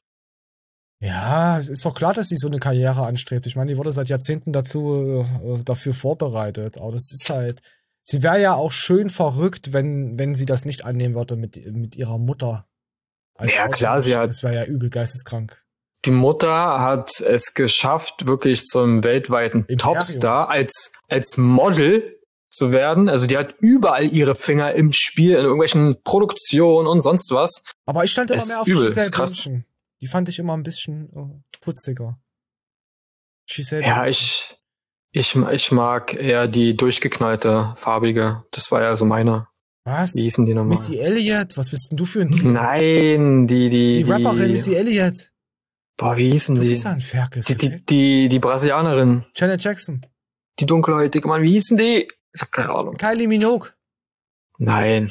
Ja, es ist doch klar, dass sie so eine Karriere anstrebt. Ich meine, die wurde seit Jahrzehnten dazu äh, dafür vorbereitet. Aber das ist halt. Sie wäre ja auch schön verrückt, wenn wenn sie das nicht annehmen würde mit mit ihrer Mutter. Als Ja, klar, sie hat- Das wäre ja übel geisteskrank. Die Mutter hat es geschafft, wirklich zum weltweiten Imperium. Topstar als, als Model zu werden. Also die hat überall ihre Finger im Spiel, in irgendwelchen Produktionen und sonst was. Aber ich stand immer Es mehr ist auf übel, Giselle ist krass. Bündchen. Die fand ich immer ein bisschen äh, putziger. Giselle Ja, Bündchen. ich, ich, ich mag eher die durchgeknallte, farbige. Das war ja so meine. Was? Wie hießen die nochmal? Missy Elliott? Was bist denn du für ein Typ? Nein, die, die, Die Rapperin Missy Elliott. Boah, wie hießen Du die? bist ja ein Ferkel. Die, die, die, die Brasilianerin. Janet Jackson. Die dunkelhäutige, Mann, wie hießen die? Ich hab keine Ahnung. Kylie Minogue. Nein.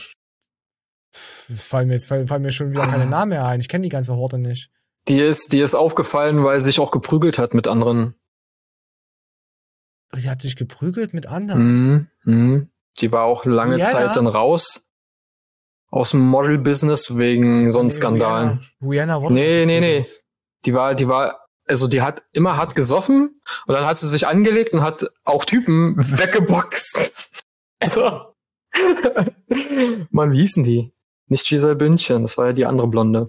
Fallen mir jetzt fallen, fallen mir schon wieder keine Namen mehr ein. Ich kenne die ganze Horde nicht. Die ist, die ist aufgefallen, weil sie sich auch geprügelt hat mit anderen. Die hat sich geprügelt mit anderen. Mhm, mhm. Die war auch lange Rihanna? Zeit dann raus aus dem Model-Business wegen so einem Skandalen. Rihanna, Rihanna wurde Nee, nee, nee. geprügelt. Die war, die war, also die hat immer hart gesoffen und dann hat sie sich angelegt und hat auch Typen weggeboxt. Also. Mann, wie hießen die? Nicht Giselle Bündchen, das war ja die andere Blonde.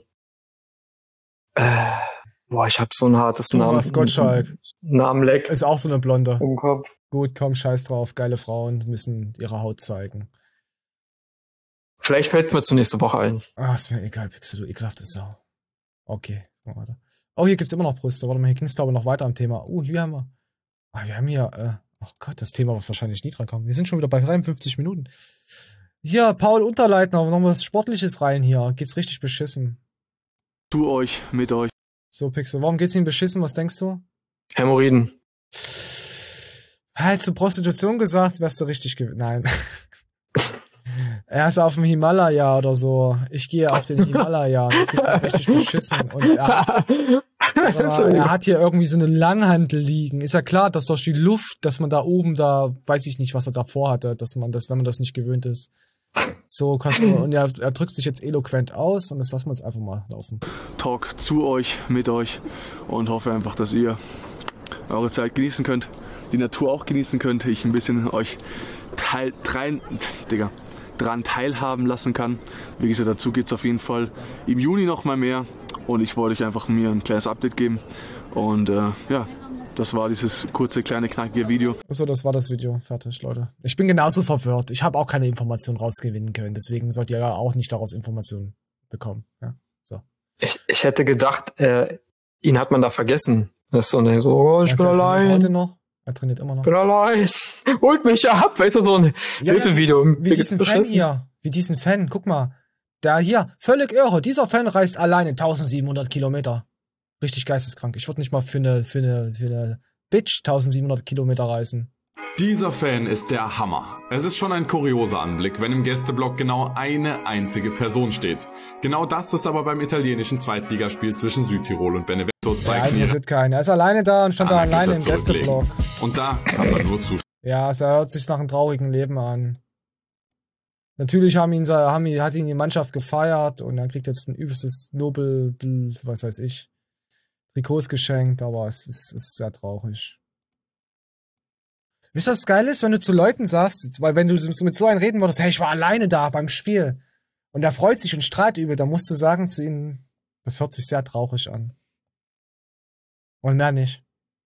Äh, boah, ich hab so ein hartes Thomas Namen. Gottschalk. Namenleck. Ist auch so eine Blonde. Im Kopf. Gut, komm, scheiß drauf. Geile Frauen müssen ihre Haut zeigen. Vielleicht fällt's mir zur nächste Woche ein. Ah, ist mir egal, Pixel, du ekelhafte Sau. Okay, machen wir weiter. Oh, hier gibt's immer noch Brüste. Warte mal, hier ging's glaube ich noch weiter am Thema. Oh, hier haben wir. Ah, wir haben hier, äh, oh Gott, das Thema wird wahrscheinlich nie dran kommen. Wir sind schon wieder bei dreiundfünfzig Minuten. Hier, Paul Unterleitner, noch was Sportliches rein hier. Geht's richtig beschissen. Zu euch, mit euch. So, Pixel, warum geht's Ihnen beschissen? Was denkst du? Hämorrhoiden. Hättest du Prostitution gesagt, wärst du richtig gew... Nein. Er ist auf dem Himalaya oder so. Ich gehe auf den Himalaya. Das geht's ihm richtig beschissen. Und er hat, er hat hier irgendwie so eine Langhantel liegen. Ist ja klar, dass durch die Luft, dass man da oben da, weiß ich nicht, was er davor hatte, dass man das, wenn man das nicht gewöhnt ist. So, und er, er drückt sich jetzt eloquent aus und das lassen wir jetzt einfach mal laufen. Talk zu euch, mit euch und hoffe einfach, dass ihr eure Zeit genießen könnt, die Natur auch genießen könnt, ich ein bisschen euch teil, drein, Digga, dran teilhaben lassen kann. Wie gesagt, dazu geht es auf jeden Fall im Juni noch mal mehr und ich wollte euch einfach mir ein kleines Update geben und äh, ja, das war dieses kurze, kleine, knackige Video. Achso, das war das Video. Fertig, Leute. Ich bin genauso verwirrt. Ich habe auch keine Informationen rausgewinnen können. Deswegen sollt ihr ja auch nicht daraus Informationen bekommen. Ja, so. Ich, ich hätte gedacht, äh, ihn hat man da vergessen. Das ist so, ne, so oh, ich Meinst bin du, er trainiert allein. heute noch? Er trainiert immer noch. Ich bin allein. Holt mich ab. Weißt du, so ein Ja, Hilfevideo. Wie Mir geht's diesen Fan beschissen. hier. Wie diesen Fan. Guck mal. Der hier. Völlig irre. Dieser Fan reist alleine eintausendsiebenhundert Kilometer. Richtig geisteskrank. Ich würde nicht mal für eine, für eine, für eine Bitch eintausendsiebenhundert Kilometer reisen. Dieser Fan ist der Hammer. Es ist schon ein kurioser Anblick, wenn im Gästeblock genau eine einzige Person steht. Genau das ist aber beim italienischen Zweitligaspiel zwischen Südtirol und Benevento Ja, interessiert keinen. Er ist alleine da und stand da alleine im Gästeblock. Und da kann man nur zuschauen. Ja, es hört sich nach einem traurigen Leben an. Natürlich haben ihn, haben ihn, hat ihn die Mannschaft gefeiert und er kriegt jetzt ein übelstes Nobel, was weiß ich, Trikots geschenkt, aber es ist, es ist sehr traurig. Wisst ihr, was geil ist, wenn du zu Leuten sagst, weil wenn du mit so einem reden würdest, hey, ich war alleine da beim Spiel und er freut sich und strahlt übel, dann musst du sagen zu ihm, das hört sich sehr traurig an. Und mehr nicht.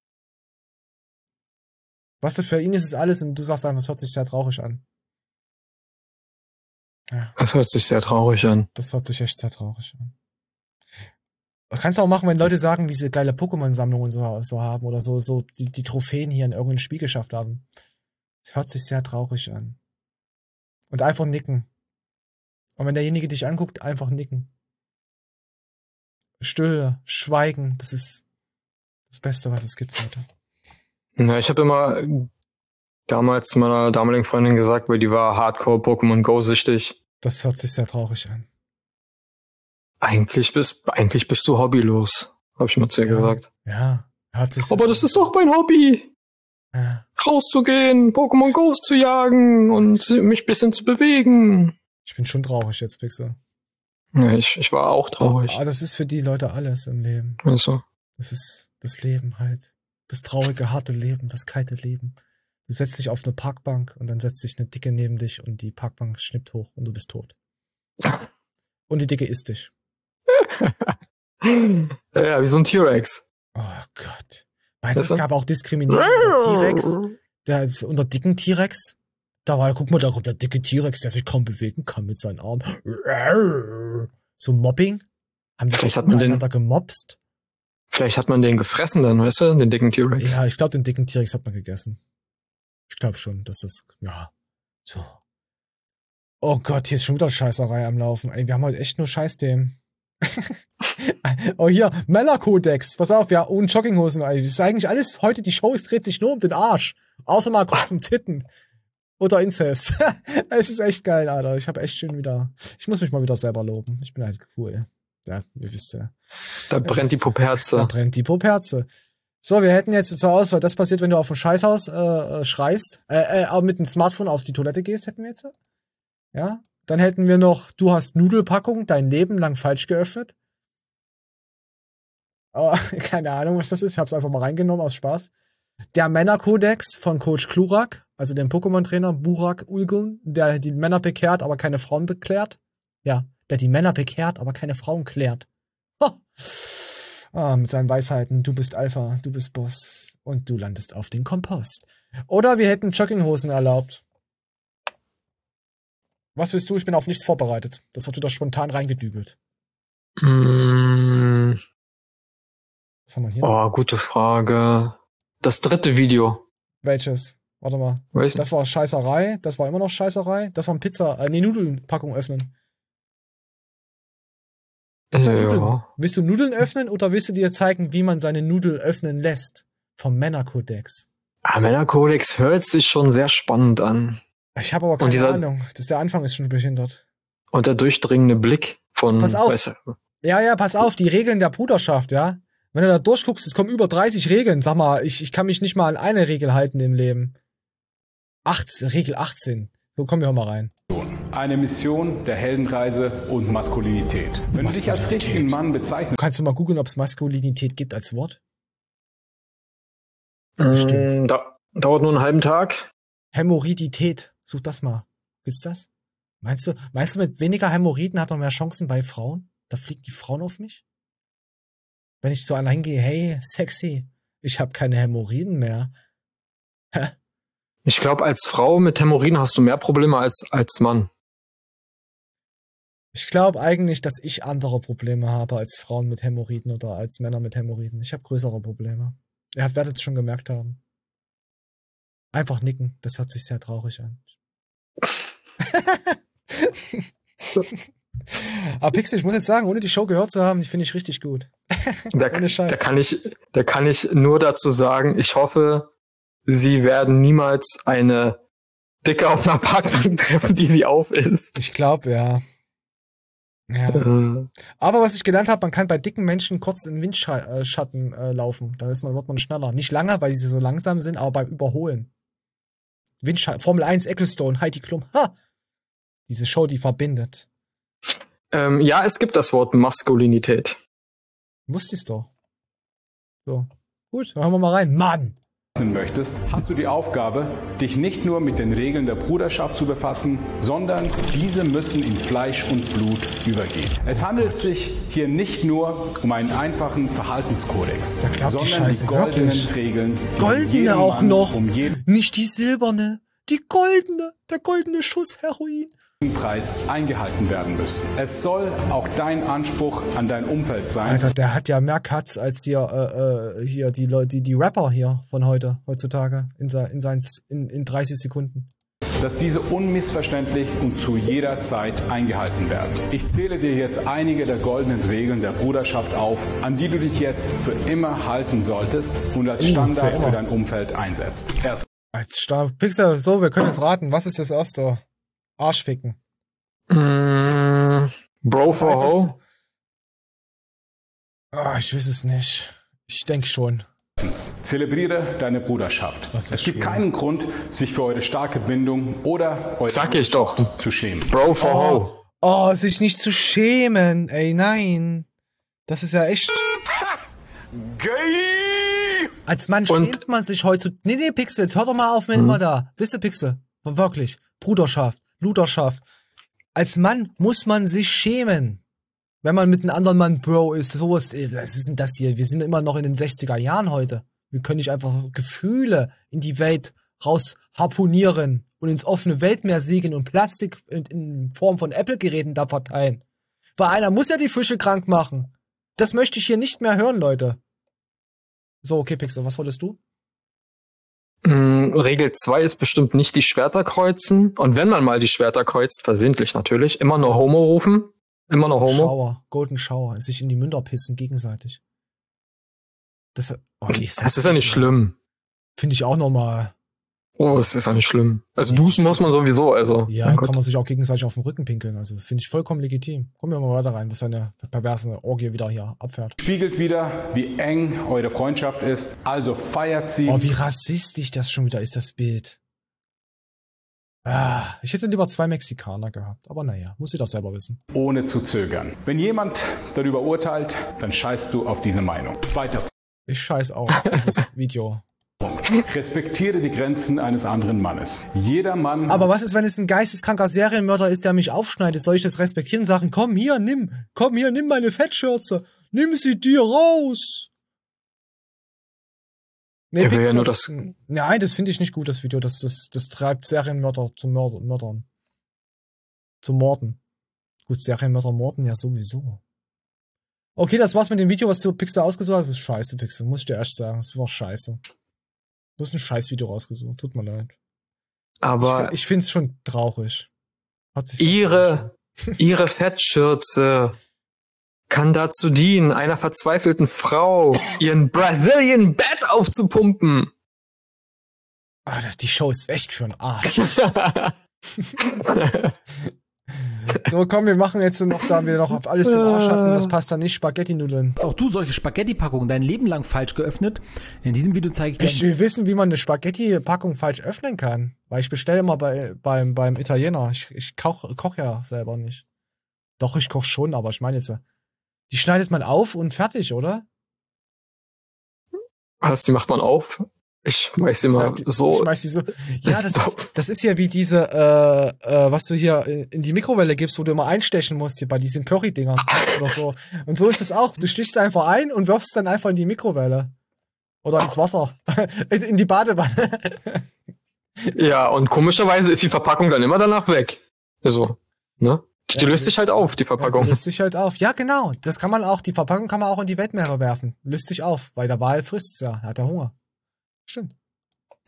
Was du für ihn ist, ist alles und du sagst einfach, das hört sich sehr traurig an. Ja. Das hört sich sehr traurig an. Das hört sich echt sehr traurig an. Kannst du auch machen, wenn Leute sagen, wie sie geile Pokémon-Sammlungen so, so haben oder so, so die, die Trophäen hier in irgendeinem Spiel geschafft haben. Das hört sich sehr traurig an. Und einfach nicken. Und wenn derjenige dich anguckt, einfach nicken. Stille, schweigen, das ist das Beste, was es gibt, Leute. Na, ich habe immer damals meiner damaligen Freundin gesagt, weil die war Hardcore Pokémon Go süchtig. Das hört sich sehr traurig an. Eigentlich bist, eigentlich bist du hobbylos, habe ich mal zu ihr ja, gesagt. Ja, hört sich Aber das ist doch mein Hobby. Ja. Rauszugehen, Pokémon Go zu jagen und mich ein bisschen zu bewegen. Ich bin schon traurig jetzt, Pixel. Ja, ich, ich war auch traurig. Aber das ist für die Leute alles im Leben. Also. Das ist das Leben halt. Das traurige, harte Leben, das kalte Leben. Du setzt dich auf eine Parkbank und dann setzt sich eine Dicke neben dich und die Parkbank schnippt hoch und du bist tot. Und die Dicke isst dich. Ja, wie so ein T-Rex. Oh Gott. Meinst du, es gab auch Diskriminierung unter T-Rex? Der, unter dicken T-Rex? Da war, guck mal, da kommt der dicke T-Rex, der sich kaum bewegen kann mit seinen Armen. So Mobbing? Haben die sich miteinander gemobst? Vielleicht hat man den gefressen dann, weißt du, den dicken T-Rex. Ja, ich glaube, den dicken T-Rex hat man gegessen. Ich glaube schon, dass das, ja, so. Oh Gott, hier ist schon wieder Scheißerei am Laufen. Ey, wir haben heute echt nur Scheißthemen. Oh, hier, Männerkodex. Pass auf, ja, und Jogginghosen. Ey, das ist eigentlich alles, heute die Show, es dreht sich nur um den Arsch. Außer mal kurz um Titten. Oder Inzest. Es ist echt geil, Alter. Ich habe echt schön wieder, ich muss mich mal wieder selber loben. Ich bin halt cool. Ja, ihr wisst ja. Da brennt das, die Poperze. Da brennt die Poperze. So, wir hätten jetzt zur Auswahl, das passiert, wenn du auf ein Scheißhaus äh, äh, schreist, äh, äh, mit dem Smartphone auf die Toilette gehst, hätten wir jetzt. Ja. Dann hätten wir noch, du hast Nudelpackung dein Leben lang falsch geöffnet. Aber keine Ahnung, was das ist. Ich hab's einfach mal reingenommen aus Spaß. Der Männerkodex von Coach Klurak, also dem Pokémon-Trainer Burak Ulgun, der die Männer bekehrt, aber keine Frauen beklärt. Ja, der die Männer bekehrt, aber keine Frauen klärt. Ha. Ah, mit seinen Weisheiten. Du bist Alpha, du bist Boss und du landest auf den Kompost. Oder wir hätten Jogginghosen erlaubt. Was willst du? Ich bin auf nichts vorbereitet. Das wird wieder spontan reingedübelt. Mm. Was haben wir hier? Oh, gute Frage. Das dritte Video. Welches? Warte mal. Weiß das war Scheißerei. Das war immer noch Scheißerei. Das war ein Pizza, äh, nee, Nudelpackung öffnen. Das war ja. Nudeln. Willst du Nudeln öffnen oder willst du dir zeigen, wie man seine Nudel öffnen lässt? Vom Männerkodex. Ah, Männerkodex hört sich schon sehr spannend an. Ich habe aber keine dieser, Ahnung. Das, der Anfang ist schon behindert. Und der durchdringende Blick von... Pass auf. Weißt du, ja, ja, pass auf. Die Regeln der Bruderschaft, ja. Wenn du da durchguckst, es kommen über dreißig Regeln. Sag mal, ich, ich kann mich nicht mal an eine Regel halten im Leben. achtzehn, Regel achtzehn. So, kommen wir mal rein. Eine Mission der Heldenreise und Maskulinität. Wenn du dich als richtigen Mann bezeichnest... Kannst du mal googeln, ob es Maskulinität gibt als Wort? Ähm, da, dauert nur einen halben Tag. Hämorrhoidität. Such das mal. Gibt's das? Meinst du, meinst du, mit weniger Hämorrhoiden hat man mehr Chancen bei Frauen? Da fliegen die Frauen auf mich? Wenn ich zu einer hingehe, hey, sexy, ich habe keine Hämorrhoiden mehr. Hä? Ich glaube, als Frau mit Hämorrhoiden hast du mehr Probleme als als Mann. Ich glaube eigentlich, dass ich andere Probleme habe als Frauen mit Hämorrhoiden oder als Männer mit Hämorrhoiden. Ich habe größere Probleme. Ihr werdet es schon gemerkt haben. Einfach nicken, das hört sich sehr traurig an. Aber Pixel, ich muss jetzt sagen, ohne die Show gehört zu haben, die finde ich richtig gut. Da, da kann ich, da kann ich nur dazu sagen, ich hoffe, sie werden niemals eine Dicke auf einer Parkbank treffen, die wie auf ist. Ich glaube, ja. Ja. Äh. Aber was ich gelernt habe, man kann bei dicken Menschen kurz in Windschatten äh, laufen. Dann ist man, wird man schneller. Nicht lange, weil sie so langsam sind, aber beim Überholen. Windschatten, Formel eins, Ecclestone, Heidi Klum. Ha! Diese Show, die verbindet. Ähm, ja, es gibt das Wort Maskulinität. Wusste ich's doch. So. Gut, dann hören wir mal rein. Mann! Möchtest, hast du die Aufgabe, dich nicht nur mit den Regeln der Bruderschaft zu befassen, sondern diese müssen in Fleisch und Blut übergehen. Es handelt sich hier nicht nur um einen einfachen Verhaltenskodex, sondern die, Scheiße, die goldenen wirklich? Regeln. Goldene auch Mann noch, um nicht die silberne, die goldene, der goldene Schuss Heroin. Preis eingehalten werden müssen. Es soll auch dein Anspruch an dein Umfeld sein. Alter, der hat ja mehr Cuts als hier äh, hier die Leute, die, die Rapper hier von heute heutzutage in in, sein, in in dreißig Sekunden. Dass diese unmissverständlich und zu jeder Zeit eingehalten werden. Ich zähle dir jetzt einige der goldenen Regeln der Bruderschaft auf, an die du dich jetzt für immer halten solltest und als Standard uh, für, für dein Umfeld einsetzt. Erst als Standard. Pixel, so, wir können jetzt raten. Was ist das erste? Arschficken. Mm, Bro for Ho? Oh, ich weiß es nicht. Ich denke schon. Zelebriere deine Bruderschaft. Es gibt schwer. keinen Grund, sich für eure starke Bindung oder eure Sag ich doch. zu schämen. Bro for oh, Ho. Oh, sich nicht zu schämen. Ey, nein. Das ist ja echt... Gay! Als Mann schämt man sich heute... Nee, nee, Pixel, jetzt hör doch mal auf mit immer da. Wisst ihr, Pixel? Wirklich. Bruderschaft. Luderschaft. Als Mann muss man sich schämen, wenn man mit einem anderen Mann Bro ist. Sowas, was ist denn das hier? Wir sind immer noch in den sechziger Jahren heute. Wir können nicht einfach Gefühle in die Welt raus harponieren und ins offene Weltmeer segeln und Plastik in, in Form von Apple-Geräten da verteilen. Weil einer muss ja die Fische krank machen. Das möchte ich hier nicht mehr hören, Leute. So, okay, Pixel, was wolltest du? Mm, Regel zwei ist bestimmt nicht die Schwerter kreuzen. Und wenn man mal die Schwerter kreuzt, versehentlich natürlich, immer nur Homo rufen. Immer nur Homo. Shower, Golden Shower, sich in die Münder pissen gegenseitig. Das, oh, das, das ist ja nicht schlimm. Finde ich auch normal. Oh, es ist ja nicht schlimm. Also duschen muss man sowieso, also. Ja, kann man sich auch gegenseitig auf den Rücken pinkeln. Also finde ich vollkommen legitim. Kommen wir mal weiter rein, bis seine perverse Orgie wieder hier abfährt. Spiegelt wieder, wie eng eure Freundschaft ist. Also feiert sie. Oh, wie rassistisch das schon wieder ist, das Bild. Ah, ich hätte lieber zwei Mexikaner gehabt. Aber naja, muss sie das selber wissen. Ohne zu zögern. Wenn jemand darüber urteilt, dann scheißt du auf diese Meinung. Zweiter. Ich scheiß auf dieses Video. Respektiere die Grenzen eines anderen Mannes. Jeder Mann... Aber was ist, wenn es ein geisteskranker Serienmörder ist, der mich aufschneidet? Soll ich das respektieren und sagen, komm hier, nimm, komm hier, nimm meine Fettschürze, nimm sie dir raus? Nee, ja, ja nur das, das nein, das finde ich nicht gut, das Video. Das, das, das treibt Serienmörder zu Mörder, Mördern. Zu Morden. Gut, Serienmörder morden ja sowieso. Okay, das war's mit dem Video, was du Pixel ausgesucht hast. Das ist scheiße, Pixel, muss ich dir erst sagen. Das war scheiße. Du hast ein scheiß Video rausgesucht, tut mir leid. Aber ich, ich find's schon traurig. Hat sich ihre, ihre Fettschürze kann dazu dienen, einer verzweifelten Frau ihren Brazilian Bat aufzupumpen. Ah, das, die Show ist echt für einen Arsch. So, komm, wir machen jetzt noch, da wir noch auf alles für den Arsch hatten, das passt dann nicht, Spaghetti-Nudeln. Auch du solche Spaghetti-Packungen dein Leben lang falsch geöffnet? In diesem Video zeige ich dir... Ich will wissen, wie man eine Spaghetti-Packung falsch öffnen kann. Weil ich bestelle immer bei, beim, beim Italiener. Ich, ich koch, koch ja selber nicht. Doch, ich koch schon, aber ich meine jetzt, die schneidet man auf und fertig, oder? Was, die macht man auf? Ich weiß immer die, so. Ich weiß die so. Ja, das ist, das ist ja wie diese, äh, äh, was du hier in die Mikrowelle gibst, wo du immer einstechen musst, hier bei diesen Curry-Dingern oder so. Und so ist das auch. Du stichst einfach ein und wirfst dann einfach in die Mikrowelle. Oder ins Wasser. In die Badewanne. Ja, und komischerweise ist die Verpackung dann immer danach weg. So, ne? Die ja, löst sich halt auf, die Verpackung. Ja, die löst sich halt auf. Ja, genau. Das kann man auch, die Verpackung kann man auch in die Weltmeere werfen. Löst sich auf, weil der Wal frisst ja. Er hat ja Hunger. Stimmt.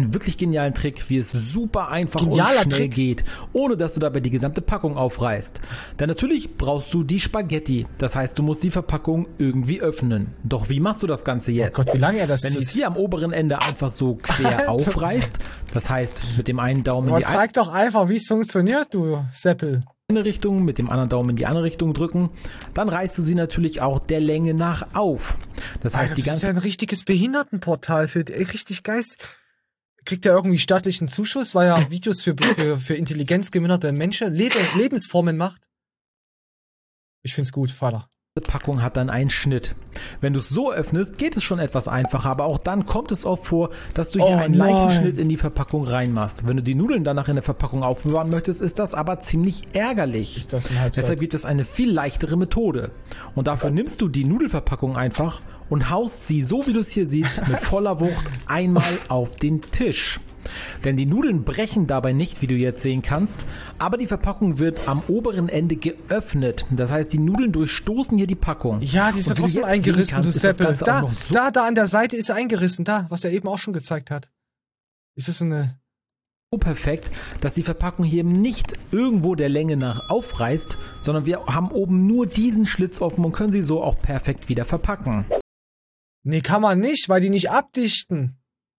einen wirklich genialen Trick, wie es super einfach Genialer und schnell Trick. geht, ohne dass du dabei die gesamte Packung aufreißt. Denn natürlich brauchst du die Spaghetti. Das heißt, du musst die Verpackung irgendwie öffnen. Doch wie machst du das Ganze jetzt? Oh Gott, wie lange er das Wenn du es sieht. hier am oberen Ende einfach so quer aufreißt, das heißt, mit dem einen Daumen in Aber die eine zeig doch einfach, wie es funktioniert, du Seppel. Richtung, mit dem anderen Daumen in die andere Richtung drücken, dann reißt du sie natürlich auch der Länge nach auf. Das heißt, Alter, die das ist ganze ja ein richtiges Behindertenportal für richtig Geist. Kriegt er irgendwie staatlichen Zuschuss, weil er Videos für, für, für intelligenzgeminderte Menschen, Lebe, Lebensformen macht? Ich find's gut, Vater. Packung hat dann einen Schnitt. Wenn du es so öffnest, geht es schon etwas einfacher, aber auch dann kommt es oft vor, dass du hier Oh einen leichten nein. Schnitt in die Verpackung reinmachst. Wenn du die Nudeln danach in der Verpackung aufbewahren möchtest, ist das aber ziemlich ärgerlich. Ist das ein Halbsatz? Deshalb gibt es eine viel leichtere Methode. Und dafür nimmst du die Nudelverpackung einfach und haust sie, so wie du es hier siehst, mit voller Wucht einmal auf den Tisch. Denn die Nudeln brechen dabei nicht, wie du jetzt sehen kannst, aber die Verpackung wird am oberen Ende geöffnet. Das heißt, die Nudeln durchstoßen hier die Packung. Ja, die ist ja Und wie trotzdem jetzt eingerissen, sehen kannst, du ist das Seppel. Ganze auch Da, noch so da, da an der Seite ist er eingerissen, da, was er eben auch schon gezeigt hat. Ist das eine... so perfekt, dass die Verpackung hier eben nicht irgendwo der Länge nach aufreißt, sondern wir haben oben nur diesen Schlitz offen und können sie so auch perfekt wieder verpacken. Nee, kann man nicht, weil die nicht abdichten.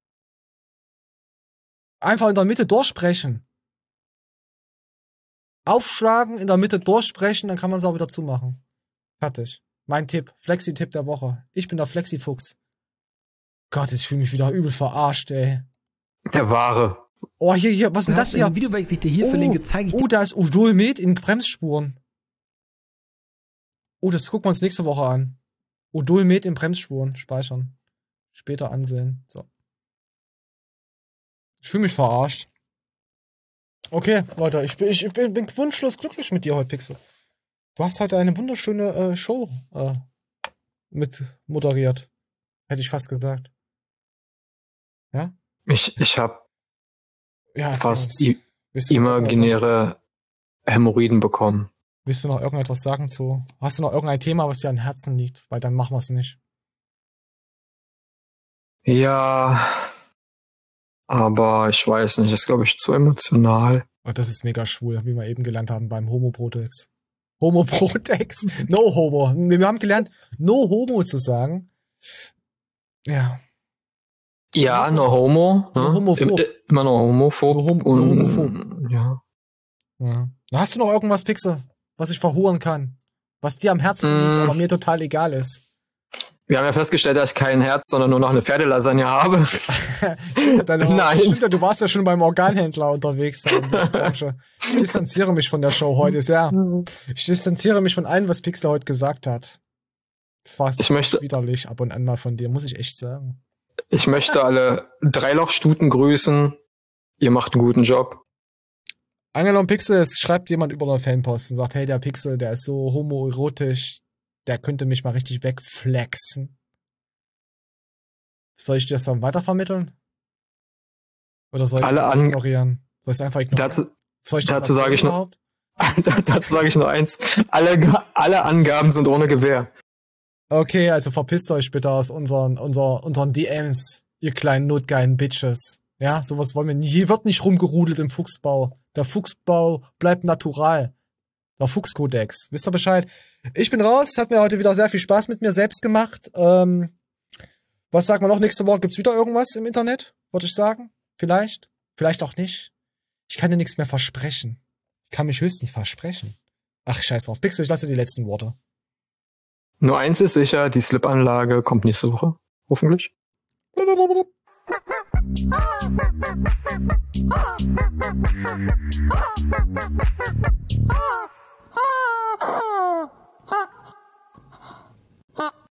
Einfach in der Mitte durchbrechen. Aufschlagen, in der Mitte durchbrechen, dann kann man es auch wieder zumachen. Fertig. Mein Tipp. Flexi-Tipp der Woche. Ich bin der Flexi-Fuchs. Gott, ich fühle mich wieder übel verarscht, ey. Der Wahre. Oh, hier, hier, was ist denn das In hier? dem Video, welches ich dir hier oh, verlinke, zeige ich dir. Oh, da ist Odolmet in Bremsspuren. Oh, das gucken wir uns nächste Woche an. Odolmet in Bremsspuren. Speichern. Später ansehen. So. Ich fühle mich verarscht. Okay, Leute, ich bin, ich bin, bin wunschlos glücklich mit dir heute, Pixel. Du hast heute eine wunderschöne äh, Show äh, mit moderiert. Hätte ich fast gesagt. Ja? Ich, ich habe Ja, fast erzähl uns. i- Willst du noch imaginäre Hämorrhoiden bekommen. Willst du noch irgendetwas sagen zu? Hast du noch irgendein Thema, was dir am Herzen liegt? Weil dann machen wir es nicht. Ja, aber ich weiß nicht, ist glaube ich zu emotional. Oh, das ist mega schwul, wie wir eben gelernt haben beim Homo-Protex. Homo-Protex? No Homo. Wir haben gelernt, no Homo zu sagen. Ja. Ja, Also, no homo. Ne? no homophob. Im, äh, immer noch homophob. No hom- no und, homophob. Ja. Ja. Hast du noch irgendwas, Pixel, was ich verhuren kann? Was dir am Herzen liegt, Mm. aber mir total egal ist? Wir haben ja festgestellt, dass ich kein Herz, sondern nur noch eine Pferdelasagne habe. Deine, Nein. Stimmt, ja, du warst ja schon beim Organhändler unterwegs. Da in der Branche. Ich distanziere mich von der Show heute sehr. Ich distanziere mich von allem, was Pixel heute gesagt hat. Das war Ich möchte- widerlich ab und an mal von dir, muss ich echt sagen. Ich möchte alle Dreilochstuten grüßen. Ihr macht einen guten Job. Angenommen, Pixel, es schreibt jemand über einen Fanpost und sagt, hey, der Pixel, der ist so homoerotisch, der könnte mich mal richtig wegflexen. Soll ich dir das dann weitervermitteln? Oder soll ich Alle das an- ignorieren? Soll ich es einfach ignorieren? Dazu, soll ich das dazu sage erzählen ich noch, überhaupt? dazu sage ich nur eins. Alle, alle Angaben sind ohne Gewähr. Okay, also verpisst euch bitte aus unseren, unseren, unseren D Ms, ihr kleinen notgeilen Bitches. Ja, sowas wollen wir nicht. Hier wird nicht rumgerudelt im Fuchsbau. Der Fuchsbau bleibt natural. Der Fuchskodex. Wisst ihr Bescheid? Ich bin raus. Es hat mir heute wieder sehr viel Spaß mit mir selbst gemacht. Ähm, was sagen wir noch? Nächste Woche gibt's wieder irgendwas im Internet, würde ich sagen. Vielleicht. Vielleicht auch nicht. Ich kann dir nichts mehr versprechen. Ich kann mich höchstens versprechen. Ach, scheiß drauf. Pixel, ich lasse dir die letzten Worte. Nur eins ist sicher, die Slip-Anlage kommt nächste Woche. Hoffentlich. Oh,